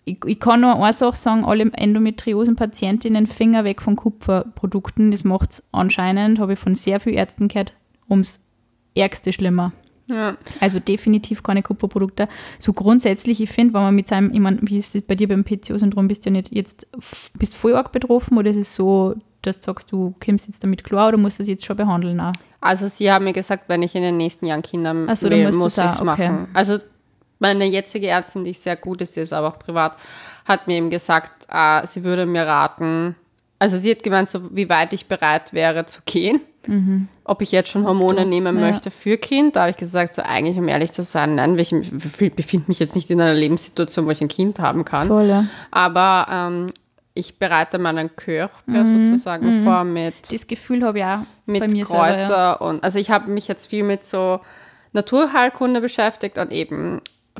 ich, ich kann nur eine Sache sagen, alle Endometriosen-Patientinnen Finger weg von Kupferprodukten. Das macht es anscheinend, habe ich von sehr vielen Ärzten gehört, ums Ärgste schlimmer. Ja. Also definitiv keine Kupferprodukte. So grundsätzlich, ich finde, wenn man mit seinem, ich meine, wie ist es bei dir beim P C O-Syndrom, bist du ja nicht jetzt, bist voll arg betroffen oder ist es so, dass du sagst, du kommst jetzt damit klar oder musst du das jetzt schon behandeln auch? Also sie haben mir gesagt, wenn ich in den nächsten Jahren Kinder Ach so, will, dann muss ich musst es du es auch, okay. machen. Also meine jetzige Ärztin, die sehr gut ist, sie ist aber auch privat, hat mir eben gesagt, äh, sie würde mir raten, also sie hat gemeint, so wie weit ich bereit wäre zu gehen, mhm. ob ich jetzt schon Hormone du, nehmen ja. möchte für Kind. Da habe ich gesagt, so eigentlich, um ehrlich zu sein, nein, weil ich befinde mich jetzt nicht in einer Lebenssituation, wo ich ein Kind haben kann. Voll, ja. Aber ähm, ich bereite meinen Körper mhm. sozusagen mhm. vor mit das Gefühl habe ich auch mit bei mir Kräuter selber, ja. und also ich habe mich jetzt viel mit so Naturheilkunde beschäftigt und eben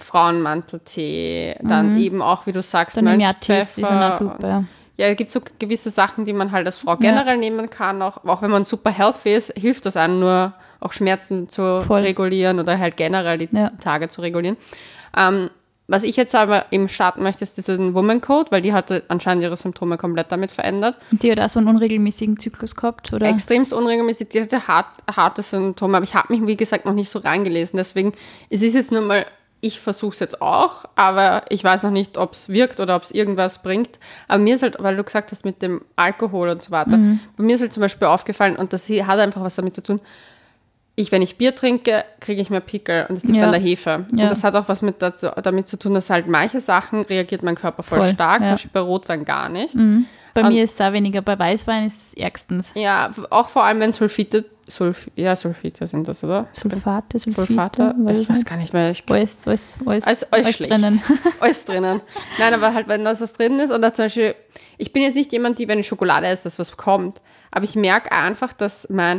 Frauenmanteltee, dann mhm. eben auch, wie du sagst, Mönchspfeffer. Die sind auch super, ja. Ja, es gibt so gewisse Sachen, die man halt als Frau generell ja. nehmen kann. Auch, auch wenn man super healthy ist, hilft das einem nur, auch Schmerzen zu Voll. regulieren oder halt generell die ja. Tage zu regulieren. Ähm, was ich jetzt aber eben starten möchte, ist diesen Woman Code, weil die hatte anscheinend ihre Symptome komplett damit verändert. Und die hat auch so einen unregelmäßigen Zyklus gehabt, oder? Extremst unregelmäßig, die hatte hart, harte Symptome, aber ich habe mich, wie gesagt, noch nicht so reingelesen. Deswegen, es ist jetzt nur mal, ich versuche es jetzt auch, aber ich weiß noch nicht, ob es wirkt oder ob es irgendwas bringt. Aber mir ist halt, weil du gesagt hast mit dem Alkohol und so weiter, mhm. bei mir ist halt zum Beispiel aufgefallen, und das hat einfach was damit zu tun, ich, wenn ich Bier trinke, kriege ich mehr Pickel und das liegt ja. an der Hefe. Ja. Und das hat auch was mit dazu, damit zu tun, dass halt manche Sachen reagiert mein Körper voll, voll stark, ja. zum Beispiel bei Rotwein gar nicht. Mhm. Bei und mir ist es auch weniger, bei Weißwein ist es ärgstens. Ja, auch vor allem, wenn Sulfite, Sulf, ja, Sulfite sind das, oder? Sulfate, Sulfite, Sulfate, weiß ich weiß gar nicht mehr. Ich, alles, alles, alles, alles, alles, alles drinnen. Alles drinnen. Nein, aber halt, wenn das was drin ist, oder zum Beispiel, ich bin jetzt nicht jemand, die, wenn ich Schokolade esse, dass was kommt, aber ich merke einfach, dass mein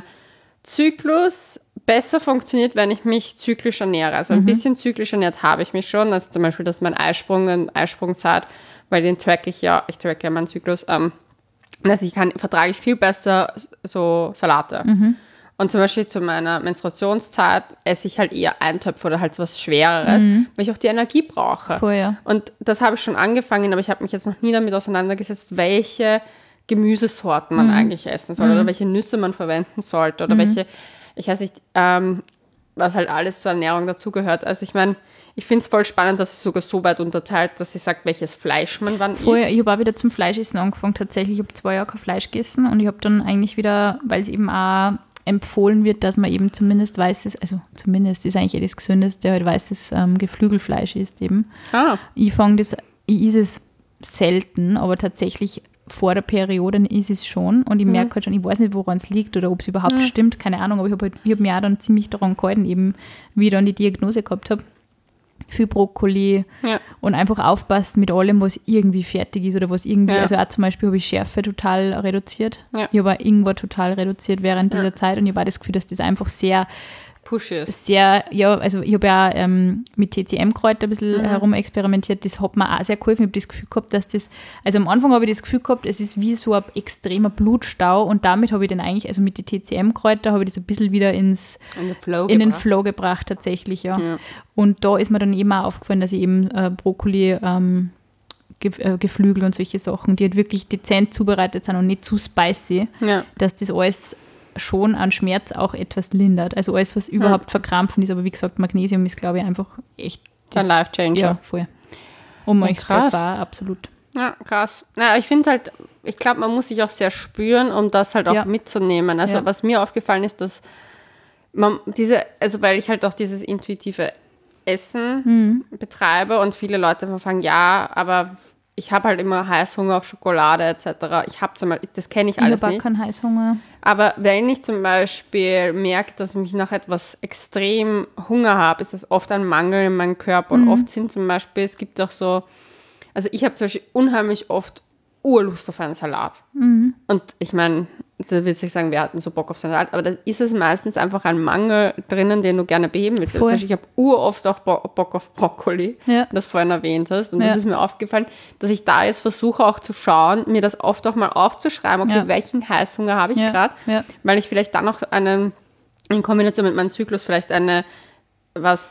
Zyklus besser funktioniert, wenn ich mich zyklisch ernähre. Also ein mhm. bisschen zyklisch ernährt habe ich mich schon. Also zum Beispiel, dass mein Eisprung, eine Eisprungzeit, weil den track ich ja, ich track ja meinen Zyklus, ähm, also ich kann, vertrage ich viel besser so Salate. Mhm. Und zum Beispiel zu meiner Menstruationszeit esse ich halt eher Eintöpfe oder halt so was Schwereres, mhm. weil ich auch die Energie brauche. Voll, ja. Und das habe ich schon angefangen, aber ich habe mich jetzt noch nie damit auseinandergesetzt, welche Gemüsesorten man mhm. eigentlich essen soll mhm. oder welche Nüsse man verwenden sollte oder mhm. welche, ich weiß nicht, ähm, was halt alles zur Ernährung dazugehört. Also ich meine, ich finde es voll spannend, dass es sogar so weit unterteilt, dass sie sagt, welches Fleisch man wann Voll, isst. Ich habe auch wieder zum Fleischessen angefangen. Tatsächlich, ich habe zwei Jahre kein Fleisch gegessen und ich habe dann eigentlich wieder, weil es eben auch empfohlen wird, dass man eben zumindest weißes, also zumindest ist eigentlich eh das Gesündeste, halt weißes ähm, Geflügelfleisch isst eben. Ah. Ich fange das, ich esse es selten, aber tatsächlich vor der Periode ist es schon und ich mhm. merke halt schon, ich weiß nicht, woran es liegt oder ob es überhaupt mhm. stimmt, keine Ahnung, aber ich habe halt, hab mich auch dann ziemlich daran gehalten, eben wie ich dann die Diagnose gehabt habe. Viel Brokkoli ja. und einfach aufpassen mit allem, was irgendwie fertig ist oder was irgendwie, ja. also auch zum Beispiel habe ich Schärfe total reduziert. Ja. Ich habe auch Ingwer total reduziert während ja. dieser Zeit und ich habe auch das Gefühl, dass das einfach sehr Push ist. Sehr, ja, also ich habe ja ähm, mit T C M-Kräuter ein bisschen mhm. herum experimentiert, das hat mir auch sehr geholfen. Ich habe das Gefühl gehabt, dass das, also am Anfang habe ich das Gefühl gehabt, es ist wie so ein extremer Blutstau und damit habe ich dann eigentlich, also mit den T C M-Kräuter habe ich das ein bisschen wieder ins, in, Flow in den Flow gebracht tatsächlich, ja. ja. Und da ist mir dann eben auch aufgefallen, dass ich eben äh, Brokkoli, ähm, Ge- äh, Geflügel und solche Sachen, die halt wirklich dezent zubereitet sind und nicht zu spicy, ja. dass das alles schon an Schmerz auch etwas lindert. Also alles, was überhaupt ja. verkrampfen ist, aber wie gesagt, Magnesium ist, glaube ich, einfach echt... Das ein Life-Changer. Ja, voll. Und ja, krass. absolut. Ja, krass. Naja, ich finde halt, ich glaube, man muss sich auch sehr spüren, um das halt auch ja. mitzunehmen. Also ja. was mir aufgefallen ist, dass man diese, also weil ich halt auch dieses intuitive Essen mhm. betreibe und viele Leute einfach fragen, ja, aber ich habe halt immer Heißhunger auf Schokolade et cetera. Ich habe zum Beispiel, das kenne ich alles ich habe nicht. Ich habe keinen Heißhunger. Aber wenn ich zum Beispiel merke, dass ich nach etwas extrem Hunger habe, ist das oft ein Mangel in meinem Körper. Mhm. Und oft sind zum Beispiel, es gibt auch so, also ich habe zum Beispiel unheimlich oft Urlust auf einen Salat. Mhm. Und ich meine, da will ich sagen, wir hatten so Bock auf Salat, aber da ist es meistens einfach ein Mangel drinnen, den du gerne beheben willst. Also ich habe uroft auch Bo- Bock auf Brokkoli, ja. das du vorhin erwähnt hast. Und ja. das ist mir aufgefallen, dass ich da jetzt versuche auch zu schauen, mir das oft auch mal aufzuschreiben, okay, ja. welchen Heißhunger habe ich ja. gerade, ja. weil ich vielleicht dann noch einen, in Kombination mit meinem Zyklus vielleicht eine, was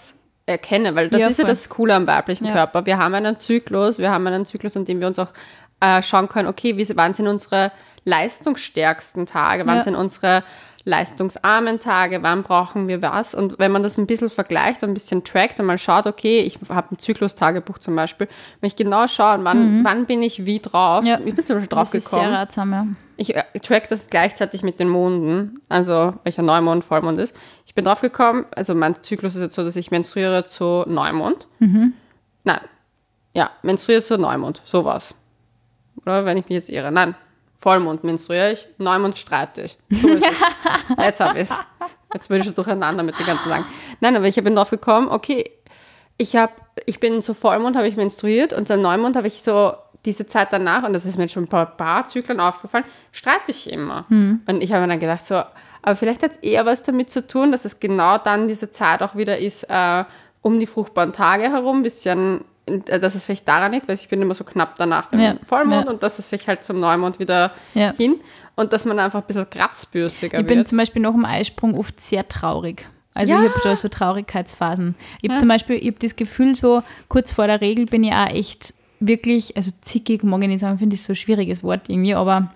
erkenne, weil das Ja, ist ja voll. das Coole am weiblichen Ja. Körper. Wir haben einen Zyklus, wir haben einen Zyklus, an dem wir uns auch äh, schauen können, okay, wie, wann sind unsere leistungsstärksten Tage, wann Ja. sind unsere leistungsarmen Tage, wann brauchen wir was? Und wenn man das ein bisschen vergleicht und ein bisschen trackt und mal schaut, okay, ich habe ein Zyklus-Tagebuch zum Beispiel, wenn ich genau schaue, wann, wann bin ich wie drauf, Ja. ich bin zum Beispiel drauf Das ist sehr gekommen, ratsam, ja. ich äh, track das gleichzeitig mit den Monden, also welcher Neumond, Vollmond ist. Ich bin drauf gekommen, also mein Zyklus ist jetzt so, dass ich menstruiere zu Neumond. Nein, ja, menstruiere zu Neumond, sowas. Oder wenn ich mich jetzt irre. Nein, Vollmond menstruiere ich, Neumond streite ich. So ist es. Jetzt habe ich es. Jetzt bin ich schon durcheinander mit den ganzen Sachen. Nein, aber ich bin drauf gekommen, okay, ich, hab, ich bin zu Vollmond, habe ich menstruiert und der Neumond habe ich so diese Zeit danach, und das ist mir schon ein paar, paar Zyklen aufgefallen, streite ich immer. Hm. Und ich habe mir dann gedacht, so, aber vielleicht hat es eher was damit zu tun, dass es genau dann diese Zeit auch wieder ist, äh, um die fruchtbaren Tage herum, ein bisschen, äh, dass es vielleicht daran liegt, weil ich bin immer so knapp danach dem Ja, Vollmond ja. und dass es sich halt zum Neumond wieder Ja. hin und dass man einfach ein bisschen kratzbürstiger Ich bin wird. zum Beispiel nach dem Eisprung oft sehr traurig. Also Ja. ich habe da so Traurigkeitsphasen. Ich habe zum Beispiel, ich habe das Gefühl, so kurz vor der Regel bin ich auch echt wirklich, also zickig, mag ich nicht sagen, finde ich so ein schwieriges Wort irgendwie, aber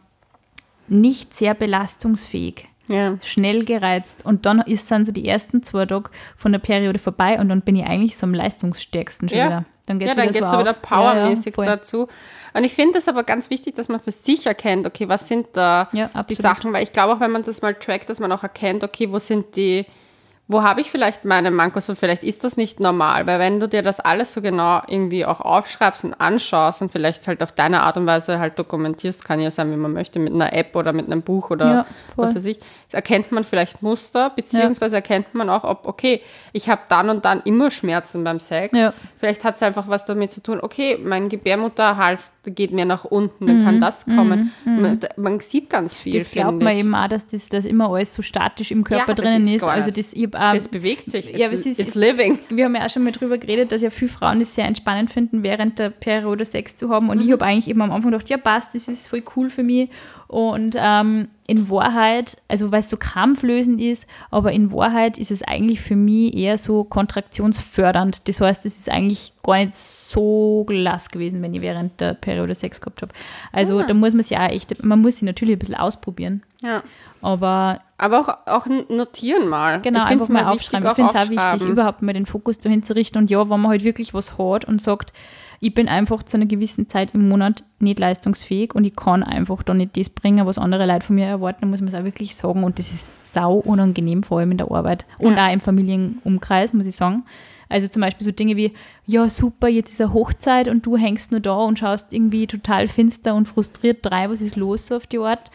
nicht sehr belastungsfähig. Ja. Schnell gereizt. Und dann ist dann so die ersten zwei Tage von der Periode vorbei und dann bin ich eigentlich so am leistungsstärksten schon Ja. wieder. Dann geht's Ja, dann wieder geht es so so wieder auf. powermäßig ja, ja, voll. dazu. Und ich finde es aber ganz wichtig, dass man für sich erkennt, okay, was sind da Ja, die absolut. Sachen, weil ich glaube auch, wenn man das mal trackt, dass man auch erkennt, okay, wo sind die, wo habe ich vielleicht meine Mankos und vielleicht ist das nicht normal, weil wenn du dir das alles so genau irgendwie auch aufschreibst und anschaust und vielleicht halt auf deine Art und Weise halt dokumentierst, kann ja sein, wie man möchte, mit einer App oder mit einem Buch oder Ja, voll. was weiß ich, erkennt man vielleicht Muster, beziehungsweise erkennt man auch, ob, okay, ich habe dann und dann immer Schmerzen beim Sex. Ja. Vielleicht hat es einfach was damit zu tun, okay, mein Gebärmutterhals geht mehr nach unten, dann kann das kommen. Man, man sieht ganz viel, Mhm, Das glaubt finde man ich. eben auch, dass das dass immer alles so statisch im Körper Ja, das drinnen ist ist. gar Also nicht. das, ich hab auch, Das bewegt sich. It's, Ja, aber es ist- it's living. wir haben ja auch schon mal drüber geredet, dass ja viele Frauen das sehr entspannend finden, während der Periode Sex zu haben. Und Mhm. ich habe eigentlich eben am Anfang gedacht, ja passt, das ist voll cool für mich. Und ähm, in Wahrheit, also weil es so krampflösend ist, aber in Wahrheit ist es eigentlich für mich eher so kontraktionsfördernd. Das heißt, es ist eigentlich gar nicht so lass gewesen, wenn ich während der Periode Sex gehabt habe. Also da muss man sich auch echt, man muss sich natürlich ein bisschen ausprobieren. Ja. Aber Aber auch, auch notieren mal. genau, Ich find's einfach mal wichtig, aufschreiben. Ich finde es auch wichtig, aufschreiben. überhaupt mal den Fokus dahin zu richten. Und ja, wenn man halt wirklich was hat und sagt, ich bin einfach zu einer gewissen Zeit im Monat nicht leistungsfähig und ich kann einfach da nicht das bringen, was andere Leute von mir erwarten, dann muss man es auch wirklich sagen. Und das ist sau unangenehm, vor allem in der Arbeit und Ja. auch im Familienumkreis, muss ich sagen. Also zum Beispiel so Dinge wie, ja super, jetzt ist eine Hochzeit und du hängst nur da und schaust irgendwie total finster und frustriert drei, was ist los so auf die Art.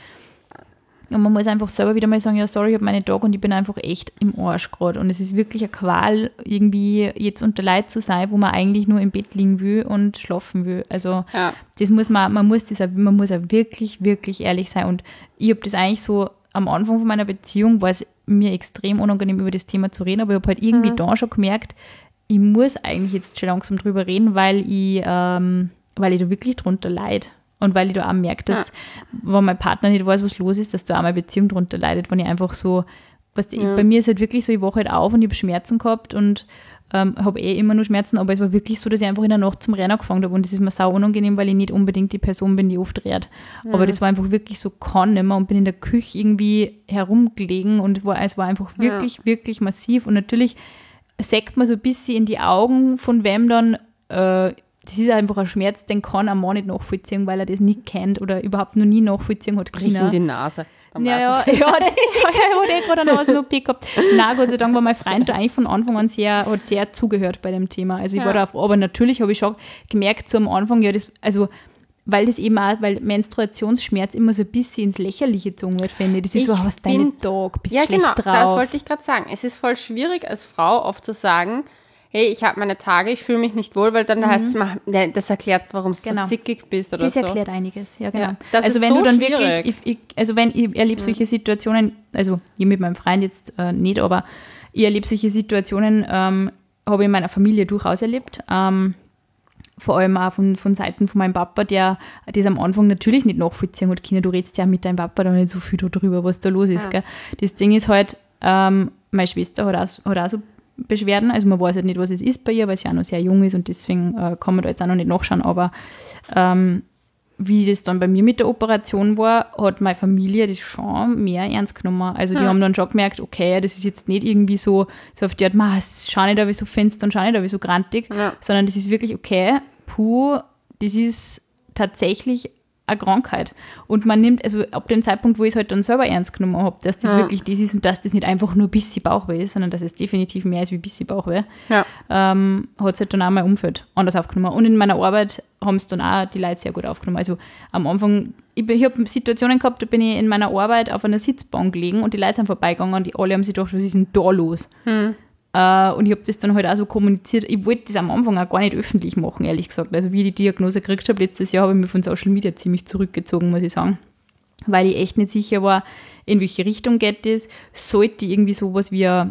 Und man muss einfach selber wieder mal sagen, ja sorry, ich habe meine Tage und ich bin einfach echt im Arsch gerade. Und es ist wirklich eine Qual, irgendwie jetzt unter Leid zu sein, wo man eigentlich nur im Bett liegen will und schlafen will. Also Ja. das muss man, man muss das, auch- man muss auch wirklich, wirklich ehrlich sein. Und ich habe das eigentlich so am Anfang von meiner Beziehung, war es mir extrem unangenehm, über das Thema zu reden, aber ich habe halt irgendwie Mhm. da schon gemerkt, ich muss eigentlich jetzt schon langsam drüber reden, weil ich, ähm, weil ich da wirklich drunter leide. Und weil ich da auch merke, dass, wenn mein Partner nicht weiß, was los ist, dass da auch meine Beziehung drunter leidet, wenn ich einfach so, weißt du, ich, bei mir ist halt wirklich so, ich wache halt auf und ich habe Schmerzen gehabt und ähm, habe eh immer nur Schmerzen, aber es war wirklich so, dass ich einfach in der Nacht zum Rennen angefangen habe und das ist mir sau unangenehm, weil ich nicht unbedingt die Person bin, die oft redet. Aber das war einfach wirklich so, kann nicht mehr und bin in der Küche irgendwie herumgelegen und war, es war einfach wirklich, wirklich massiv und natürlich sägt man so ein bisschen in die Augen von wem dann, äh, das ist einfach ein Schmerz, den kann ein Mann nicht nachvollziehen, weil er das nicht kennt oder überhaupt noch nie nachvollziehen hat Riech in können. die Nase. Dann Ja, ja, weiß ja, es. ja, der hat eh gerade eine Nasen-O P gehabt. Nein, Gott sei Dank war mein Freund da eigentlich von Anfang an sehr, hat sehr zugehört bei dem Thema. Also ich Ja. war da auf, aber natürlich habe ich schon gemerkt, so am Anfang, ja, das, also, weil das eben auch, weil Menstruationsschmerz immer so ein bisschen ins Lächerliche gezogen wird, finde ich. Das ist Ich so, hast deinen bin- Tag, bist Ja, schlecht genau, drauf. das wollte ich gerade sagen. Es ist voll schwierig als Frau oft zu sagen, hey, ich habe meine Tage, ich fühle mich nicht wohl, weil dann heißt es mal, ne, das erklärt, warum du Genau. so zickig bist oder Das so. erklärt einiges, ja genau. Ja, das also ist wenn so du dann schwierig. wirklich, ich, ich, also wenn ich erlebe solche Situationen, also ich mit meinem Freund jetzt äh, nicht, aber ich erlebe solche Situationen, ähm, habe ich in meiner Familie durchaus erlebt. Ähm, vor allem auch von, von Seiten von meinem Papa, der das am Anfang natürlich nicht nachvollziehen hat können. Du redest ja mit deinem Papa da nicht so viel darüber, was da los ist. Ja. Gell? Das Ding ist halt, ähm, meine Schwester hat auch, hat auch so Beschwerden. Also man weiß halt nicht, was es ist bei ihr, weil sie auch noch sehr jung ist und deswegen äh, kann man da jetzt auch noch nicht nachschauen. Aber ähm, wie das dann bei mir mit der Operation war, hat meine Familie das schon mehr ernst genommen. Also die ja. haben dann schon gemerkt, okay, das ist jetzt nicht irgendwie so, so auf die Art, schau nicht, da wie so finster und schau nicht, da wie so grantig, ja. sondern das ist wirklich, okay, puh, das ist tatsächlich eine Krankheit. Und man nimmt, also ab dem Zeitpunkt, wo ich es halt dann selber ernst genommen habe, dass das ja. wirklich das ist und dass das nicht einfach nur ein bisschen Bauchweh ist, sondern dass es definitiv mehr ist wie ein bisschen Bauchweh, ja. ähm, hat es halt dann auch mein Umfeld anders aufgenommen. Und in meiner Arbeit haben es dann auch die Leute sehr gut aufgenommen. Also am Anfang, ich, ich habe Situationen gehabt, da bin ich in meiner Arbeit auf einer Sitzbank gelegen und die Leute sind vorbeigegangen und die alle haben sich gedacht, was ist denn da los? Hm. Uh, und ich habe das dann halt auch so kommuniziert. Ich wollte das am Anfang auch gar nicht öffentlich machen, ehrlich gesagt. Also wie ich die Diagnose gekriegt habe letztes Jahr, habe ich mich von Social Media ziemlich zurückgezogen, muss ich sagen. Weil ich echt nicht sicher war, in welche Richtung geht das. Sollte irgendwie sowas wie eine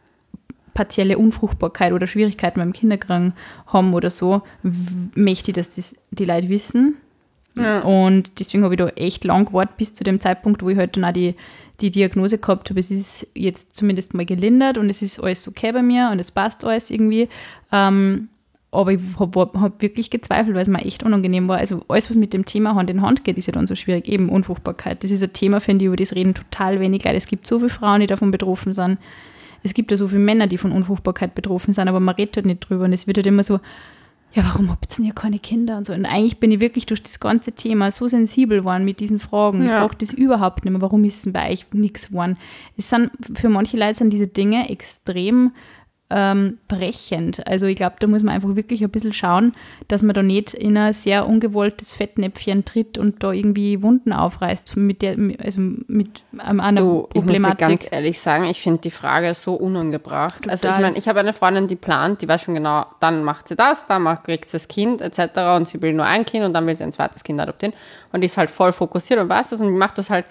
partielle Unfruchtbarkeit oder Schwierigkeiten beim Kinderkriegen haben oder so, w- möchte ich, dass das die Leute wissen. Ja. Und deswegen habe ich da echt lang gewartet bis zu dem Zeitpunkt, wo ich halt dann auch die, die Diagnose gehabt habe. Es ist jetzt zumindest mal gelindert und es ist alles okay bei mir und es passt alles irgendwie. Ähm, aber ich habe hab wirklich gezweifelt, weil es mir echt unangenehm war. Also alles, was mit dem Thema Hand in Hand geht, ist ja dann so schwierig. Eben Unfruchtbarkeit. Das ist ein Thema, finde ich, über das reden total wenig Leute. Es gibt so viele Frauen, die davon betroffen sind. Es gibt ja so viele Männer, die von Unfruchtbarkeit betroffen sind, aber man redet halt nicht drüber. Und es wird halt immer so, ja, warum habt ihr denn ja keine Kinder und so. Und eigentlich bin ich wirklich durch das ganze Thema so sensibel geworden mit diesen Fragen. Ja. Ich frage das überhaupt nicht mehr, warum ist denn bei euch nichts geworden? Es sind, für manche Leute sind diese Dinge extrem ähm, brechend. Also ich glaube, da muss man einfach wirklich ein bisschen schauen, dass man da nicht in ein sehr ungewolltes Fettnäpfchen tritt und da irgendwie Wunden aufreißt mit der, also mit ähm, einer du, Problematik. Ich muss dir ganz ehrlich sagen, ich finde die Frage so unangebracht. Total. Also ich meine, ich habe eine Freundin, die plant, die weiß schon genau, dann macht sie das, dann macht, kriegt sie das Kind et cetera und sie will nur ein Kind und dann will sie ein zweites Kind adoptieren und die ist halt voll fokussiert und weiß das und macht das halt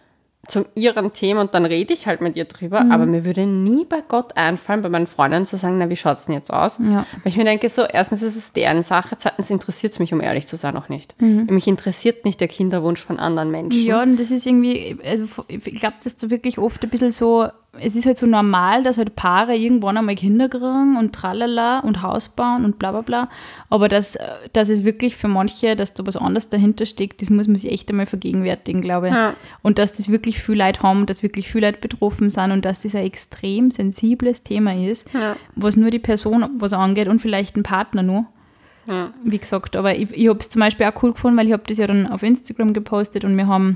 zu ihrem Thema und dann rede ich halt mit ihr drüber, mhm. aber mir würde nie bei Gott einfallen, bei meinen Freunden zu sagen, na, wie schaut es denn jetzt aus? Ja. Weil ich mir denke, so, erstens ist es deren Sache, zweitens interessiert es mich, um ehrlich zu sein, auch nicht. Mhm. Mich interessiert nicht der Kinderwunsch von anderen Menschen. Ja, und das ist irgendwie, also ich glaube, das ist wirklich oft ein bisschen so, es ist halt so normal, dass halt Paare irgendwann einmal Kinder kriegen und tralala und Haus bauen und bla bla bla, aber dass, dass es wirklich für manche, dass da was anderes dahinter steckt, das muss man sich echt einmal vergegenwärtigen, glaube ich. Ja. Und dass das wirklich viele Leute haben, dass wirklich viele Leute betroffen sind und dass das ein extrem sensibles Thema ist, ja. was nur die Person was angeht und vielleicht ein Partner nur. Ja. Wie gesagt, aber ich, ich habe es zum Beispiel auch cool gefunden, weil ich habe das ja dann auf Instagram gepostet und wir haben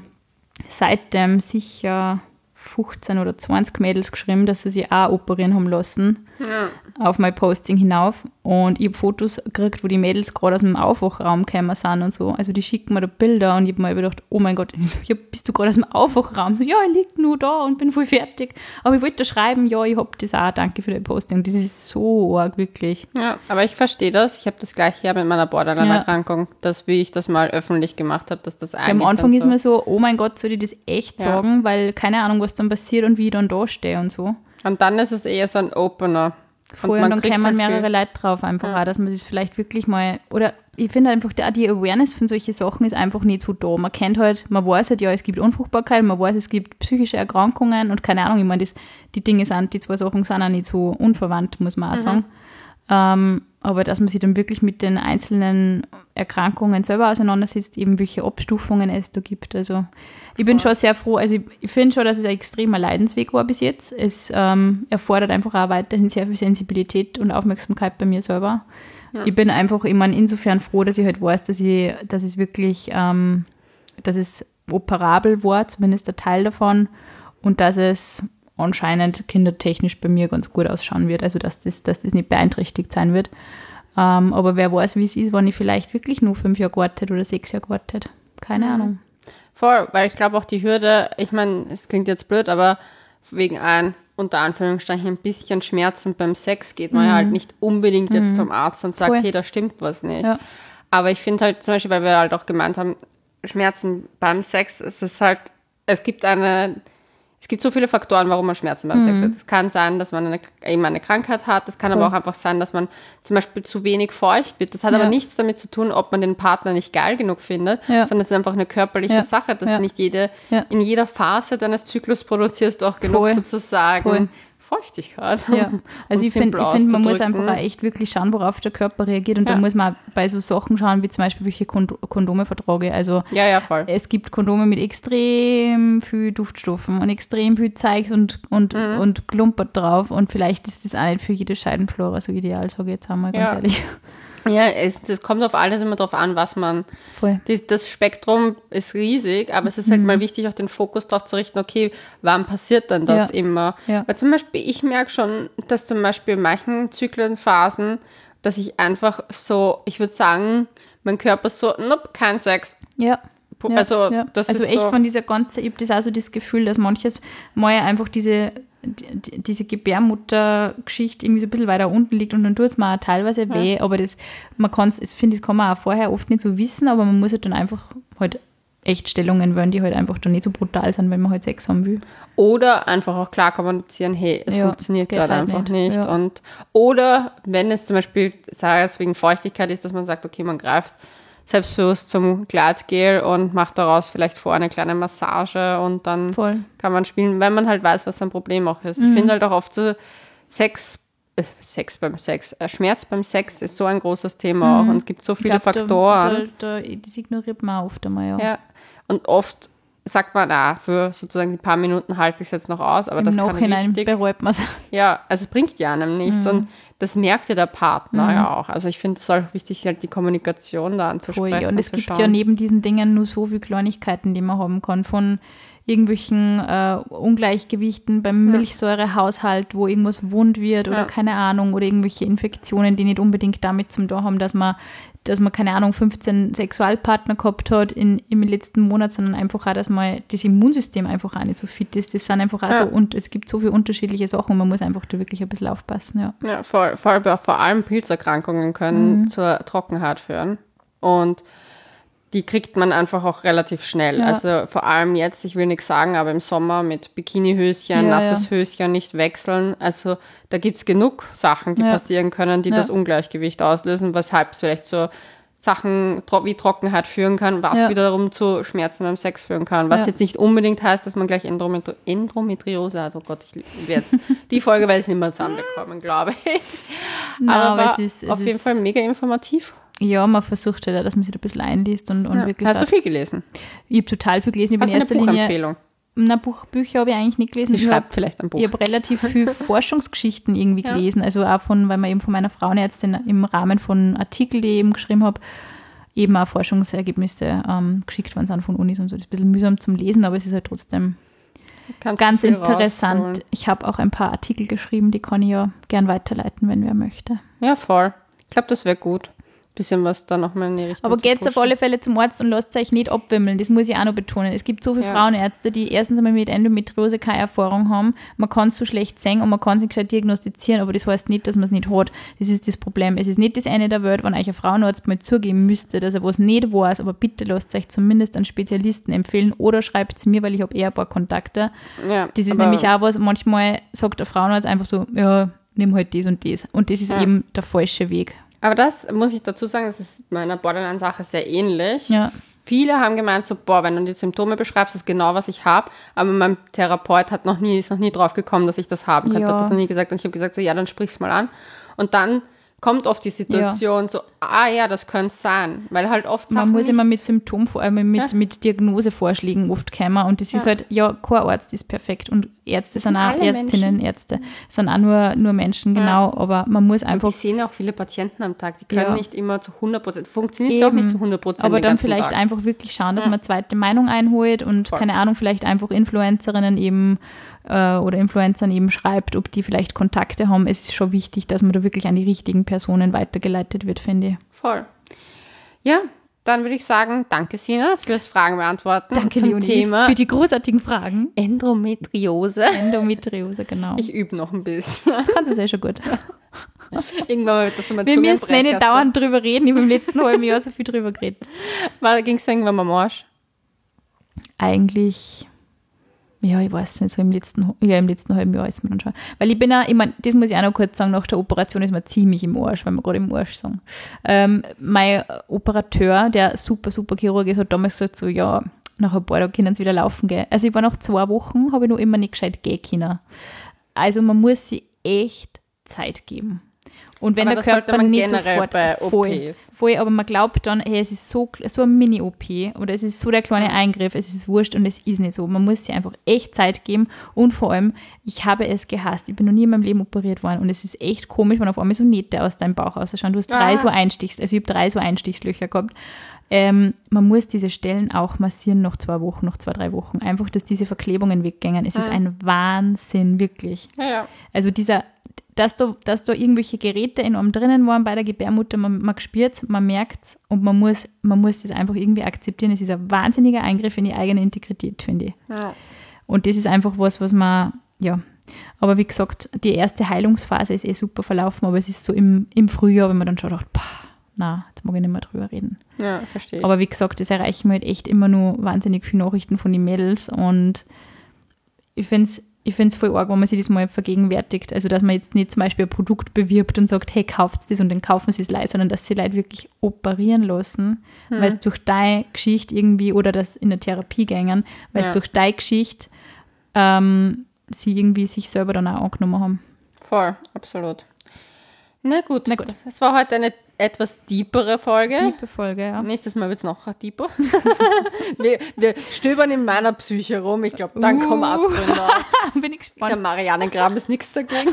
seitdem sicher fünfzehn oder zwanzig Mädels geschrieben, dass sie sich auch operieren haben lassen, ja. auf mein Posting hinauf. Und ich habe Fotos gekriegt, wo die Mädels gerade aus dem Aufwachraum gekommen sind und so. Also die schicken mir da Bilder und ich habe mir gedacht, oh mein Gott, so, ja, bist du gerade aus dem Aufwachraum? So, ja, ich liege nur da und bin voll fertig. Aber ich wollte da schreiben, ja, ich habe das auch, danke für dein Posting. Das ist so arg, wirklich. Ja, aber ich verstehe das. Ich habe das gleiche ja mit meiner Borderline-Erkrankung, ja. dass wie ich das mal öffentlich gemacht habe, dass das eigentlich ja, am Anfang so ist mir so, oh mein Gott, soll ich das echt ja. sagen? Weil keine Ahnung, was dann passiert und wie ich dann da stehe und so. Und dann ist es eher so ein Opener. Voll, und, und dann kämen halt mehrere viel. Leute drauf einfach ja. auch, dass man das vielleicht wirklich mal, oder ich finde einfach, auch die Awareness von solchen Sachen ist einfach nicht so da. Man kennt halt, man weiß halt, ja, es gibt Unfruchtbarkeit, man weiß, es gibt psychische Erkrankungen und keine Ahnung, ich meine, das, die Dinge sind, die zwei Sachen sind auch nicht so unverwandt, muss man auch mhm. sagen. Ähm, aber dass man sich dann wirklich mit den einzelnen Erkrankungen selber auseinandersetzt, eben welche Abstufungen es da gibt. Also ich bin schon sehr froh, also ich, ich finde schon, dass es ein extremer Leidensweg war bis jetzt. Es ähm, erfordert einfach auch weiterhin sehr viel Sensibilität und Aufmerksamkeit bei mir selber. Ja. Ich bin einfach, ich meine, insofern froh, dass ich halt weiß, dass ich, dass es wirklich, ähm, dass es operabel war, zumindest ein Teil davon, und dass es anscheinend kindertechnisch bei mir ganz gut ausschauen wird, also dass das, dass das nicht beeinträchtigt sein wird. Ähm, aber wer weiß, wie es ist, wenn ich vielleicht wirklich nur fünf Jahre gewartet oder sechs Jahre gewartet. Keine mhm. Ahnung. Voll, weil ich glaube auch die Hürde, ich meine, es klingt jetzt blöd, aber wegen ein, unter Anführungsstrichen, ein bisschen Schmerzen beim Sex geht man mhm. ja halt nicht unbedingt jetzt mhm. zum Arzt und sagt, Voll. hey, da stimmt was nicht. Ja. Aber ich finde halt zum Beispiel, weil wir halt auch gemeint haben, Schmerzen beim Sex, es ist halt, es gibt eine... Es gibt so viele Faktoren, warum man Schmerzen beim mhm. Sex hat. Es kann sein, dass man eine, eben eine Krankheit hat. Es kann cool. aber auch einfach sein, dass man zum Beispiel zu wenig feucht wird. Das hat ja. aber nichts damit zu tun, ob man den Partner nicht geil genug findet, ja. sondern es ist einfach eine körperliche ja. Sache, dass ja. nicht jede, ja. in jeder Phase deines Zyklus produzierst du auch genug Voll. sozusagen Voll. Feuchtigkeit. Ja, also ich finde, simpel find, man muss auszudrücken. einfach auch echt wirklich schauen, worauf der Körper reagiert. Und Ja. da muss man auch bei so Sachen schauen, wie zum Beispiel, welche Kond- Kondome vertrage. Also Ja, ja, voll. es gibt Kondome mit extrem viel Duftstoffen und extrem viel Zeugs und, und, Mhm. und Klumpert drauf. Und vielleicht ist das auch nicht für jede Scheidenflora so ideal, sage ich jetzt einmal ganz Ja. ehrlich. Ja, es das kommt auf alles immer drauf an, was man. Voll. Die, das Spektrum ist riesig, aber es ist halt Mhm. mal wichtig, auch den Fokus darauf zu richten, okay, wann passiert denn das Ja. immer? Ja. Weil zum Beispiel, ich merke schon, dass zum Beispiel in manchen Zyklenphasen, dass ich einfach so, ich würde sagen, mein Körper so, nope, kein Sex. Ja. Pu- Ja, also, ja. das also ist echt so, von dieser ganzen, ich habe das auch so das Gefühl, dass manches mal einfach diese, die, diese Gebärmuttergeschichte irgendwie so ein bisschen weiter unten liegt und dann tut es mir auch teilweise weh, aber das, man kann es, finde ich, kann man auch vorher oft nicht so wissen, aber man muss halt dann einfach halt echt Stellungen wählen, die halt einfach dann nicht so brutal sind, wenn man halt Sex haben will. oder einfach auch klar kommunizieren, hey, es Ja, funktioniert geht gerade halt einfach nicht, nicht. ja. Und, oder wenn es zum Beispiel, sei es wegen Feuchtigkeit ist, dass man sagt, okay, man greift selbstbewusst zum Gleitgel und macht daraus vielleicht vor eine kleine Massage und dann Voll. kann man spielen, wenn man halt weiß, was sein Problem auch ist. Ich finde halt auch oft so Sex, äh, Sex beim Sex, äh, Schmerz beim Sex ist so ein großes Thema auch und es gibt so viele Ich glaub, Faktoren. Da, da, da, das ignoriert man auch oft einmal, ja. Ja. Und oft sagt man, na, für sozusagen die paar Minuten halte ich es jetzt noch aus, aber Im das kann Nachhinein richtig, bereut man es. ja, also es bringt ja einem nichts Mhm. und das merkt ja der Partner ja auch. Also ich finde es auch wichtig, halt die Kommunikation da anzusprechen. Voll, ja. Und es zu gibt schauen. ja neben diesen Dingen nur so viele Kleinigkeiten, die man haben kann, von irgendwelchen äh, Ungleichgewichten beim Milchsäurehaushalt, wo irgendwas wund wird oder Ja. keine Ahnung, oder irgendwelche Infektionen, die nicht unbedingt damit zum tun haben, dass man, dass man, keine Ahnung, fünfzehn Sexualpartner gehabt hat in, im letzten Monat, sondern einfach auch, dass man das Immunsystem einfach auch nicht so fit ist. Das sind einfach auch Ja. so, und es gibt so viele unterschiedliche Sachen und man muss einfach da wirklich ein bisschen aufpassen, ja. Ja, vor, vor, aber vor allem Pilzerkrankungen können Mhm. zur Trockenheit führen. Und die kriegt man einfach auch relativ schnell. Ja. Also vor allem jetzt, ich will nichts sagen, aber im Sommer mit Bikinihöschen, Ja, nasses Höschen nicht wechseln. Also da gibt es genug Sachen, die Ja. passieren können, die Ja. das Ungleichgewicht auslösen, weshalb es vielleicht so Sachen tro- wie Trockenheit führen kann, was Ja. wiederum zu Schmerzen beim Sex führen kann. Was Ja. jetzt nicht unbedingt heißt, dass man gleich Endometri- Endometriose hat. Oh Gott, ich werde jetzt die Folge werde ich nicht mehr zusammenbekommen, glaube ich. Nein, aber aber war es ist, es auf jeden ist, Fall mega informativ. ja, man versucht halt auch, dass man sich da ein bisschen einliest und, und Ja. wirklich Hast du schaut. viel gelesen? Ich habe total viel gelesen. Ich bin Hast in du eine erster Linie. Buchempfehlung? Na, Buch, Bücher habe ich eigentlich nicht gelesen. Sie Ich schreibt habe vielleicht ein Buch. hab relativ viel Forschungsgeschichten irgendwie Ja. gelesen. Also auch von, weil man eben von meiner Frauenärztin im Rahmen von Artikeln, die ich eben geschrieben habe, eben auch Forschungsergebnisse ähm, geschickt worden sind von Unis und so. Das ist ein bisschen mühsam zum Lesen, aber es ist halt trotzdem Kannst du ganz viel interessant. rausholen. Ich habe auch ein paar Artikel geschrieben, die kann ich ja gern weiterleiten, wenn wer möchte. Ja, voll. Ich glaube, das wäre gut. Bisschen was da nochmal in die Richtung Aber zu geht auf pushen. alle Fälle zum Arzt und lasst euch nicht abwimmeln. Das muss ich auch noch betonen. Es gibt so viele Ja. Frauenärzte, die erstens einmal mit Endometriose keine Erfahrung haben. Man kann es so schlecht sehen und man kann sich gescheit diagnostizieren, aber das heißt nicht, dass man es nicht hat. Das ist das Problem. Es ist nicht das Ende der Welt, wenn euch ein Frauenarzt mal zugeben müsste, dass er was nicht weiß, aber bitte lasst euch zumindest einen Spezialisten empfehlen oder schreibt es mir, weil ich habe eher ein paar Kontakte. Ja, Das ist aber- nämlich auch was, manchmal sagt der Frauenarzt einfach so, ja, nimm halt das und das. Und das ist Ja. eben der falsche Weg. Aber das muss ich dazu sagen, das ist meiner Borderline-Sache sehr ähnlich. Ja. Viele haben gemeint, so, boah, wenn du die Symptome beschreibst, das ist genau, was ich habe. Aber mein Therapeut hat noch nie, ist noch nie drauf gekommen, dass ich das haben könnte. Ja. Hat das noch nie gesagt. Und ich habe gesagt, so, ja, dann sprich's mal an. Und dann kommt oft die Situation so, ah ja, das könnte es sein. Weil halt oft Man Sachen muss nicht, immer mit Symptom, äh, mit, Ja. mit Diagnosevorschlägen oft kommen und das ist Ja. halt, ja, kein Arzt ist perfekt und Ärzte sind auch alle Ärztinnen, Ärzte sind auch nur, nur Menschen, genau, aber man muss und einfach, die sehen ja auch viele Patienten am Tag. Die können Ja. nicht immer zu hundert Prozent, funktioniert es auch Eben. nicht zu hundert Prozent aber den dann ganzen vielleicht Tag. einfach wirklich schauen, dass Ja. man eine zweite Meinung einholt und Voll. keine Ahnung, vielleicht einfach Influencerinnen eben äh, oder Influencern eben schreibt, ob die vielleicht Kontakte haben. Es ist schon wichtig, dass man da wirklich an die richtigen Personen weitergeleitet wird, finde ich. Voll. Ja, dann würde ich sagen, danke Sina fürs Fragen beantworten Danke, zum Leonie, Thema für die großartigen Fragen. Endometriose. Endometriose, genau. Ich übe noch ein bisschen. Das kannst du sehr schon gut. Irgendwann mal wird das so mein Wir müssen ja nicht Zungenbrecher. dauernd drüber reden. Ich habe im letzten halben Jahr so viel drüber geredet. Ging es irgendwann mal am Arsch? Eigentlich, ja, ich weiß nicht, so im letzten, ja, im letzten halben Jahr ist mir dann schon. Weil ich bin auch, ich meine, das muss ich auch noch kurz sagen, nach der Operation ist mir ziemlich im Arsch, weil wir gerade im Arsch sagen. Ähm, mein Operateur, der super, super Chirurg ist, hat damals gesagt, so, ja, nach ein paar Tagen können sie wieder laufen gehen. Also ich war nach zwei Wochen, habe ich noch immer nicht gescheit gehen können. also man muss sich echt Zeit geben. Und wenn aber der Körper nicht sofort bei voll, O Ps. voll, aber man glaubt dann, hey, es ist so, so ein Mini-O P oder es ist so der kleine Eingriff, es ist wurscht und es ist nicht so. Man muss sich einfach echt Zeit geben und vor allem, ich habe es gehasst. Ich bin noch nie in meinem Leben operiert worden und es ist echt komisch, wenn auf einmal so Nähte aus deinem Bauch ausschauen. Du hast drei Ah. so Einstichs, also ich habe drei so Einstichslöcher gehabt. Ähm, man muss diese Stellen auch massieren nach zwei Wochen, nach zwei, drei Wochen. Einfach, dass diese Verklebungen weggängen. Es ist ein Wahnsinn, wirklich. Ja, ja. Also dieser, dass da, dass da irgendwelche Geräte in einem drinnen waren bei der Gebärmutter, man, man spürt es, man merkt es und man muss, man muss das einfach irgendwie akzeptieren. Es ist ein wahnsinniger Eingriff in die eigene Integrität, finde ich. Ja. Und das ist einfach was, was man, ja, aber wie gesagt, die erste Heilungsphase ist eh super verlaufen, aber es ist so im, im Frühjahr, wenn man dann schon dacht, pah, na, jetzt mag ich nicht mehr drüber reden. Ja, verstehe ich. Aber wie gesagt, das erreichen mir halt echt immer nur wahnsinnig viele Nachrichten von den Mädels und ich finde es ich find's voll arg, wenn man sich das mal vergegenwärtigt. Also, dass man jetzt nicht zum Beispiel ein Produkt bewirbt und sagt, hey, kauft das und dann kaufen sie es leid, sondern dass sie Leute wirklich operieren lassen, Hm. weil es durch deine Geschichte irgendwie oder das in der Therapie gängen, weil es Ja. durch deine Geschichte ähm, sie irgendwie sich selber dann auch angenommen haben. Voll, absolut. Na gut, Na gut. es war heute eine etwas deepere Folge. Tiefe Folge, ja. Nächstes Mal wird es noch deeper. wir, wir stöbern in meiner Psyche rum. Ich glaube, dann kommen Uh. Abgründe. Bin ich Der gespannt. Marianengraben ist nichts dagegen.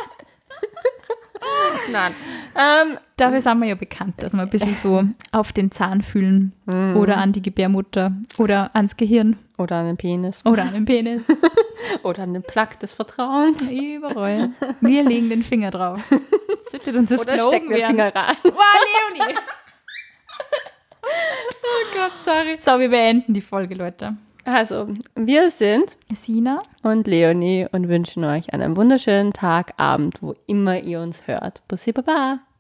Nein. Ähm, Dafür sind wir ja bekannt, dass wir ein bisschen so auf den Zahn fühlen Mhm. oder an die Gebärmutter oder ans Gehirn oder an den Penis. oder an den Penis. Oder an den Plug des Vertrauens. Überall. Wir legen den Finger drauf. Das wird unser Oder Slogan stecken den werden. Finger rein. Wow, Leonie! Oh Gott, sorry. So, wir beenden die Folge, Leute. Also, wir sind Sina, und Leonie und wünschen euch einen wunderschönen Tag, Abend, wo immer ihr uns hört. Bussi Baba.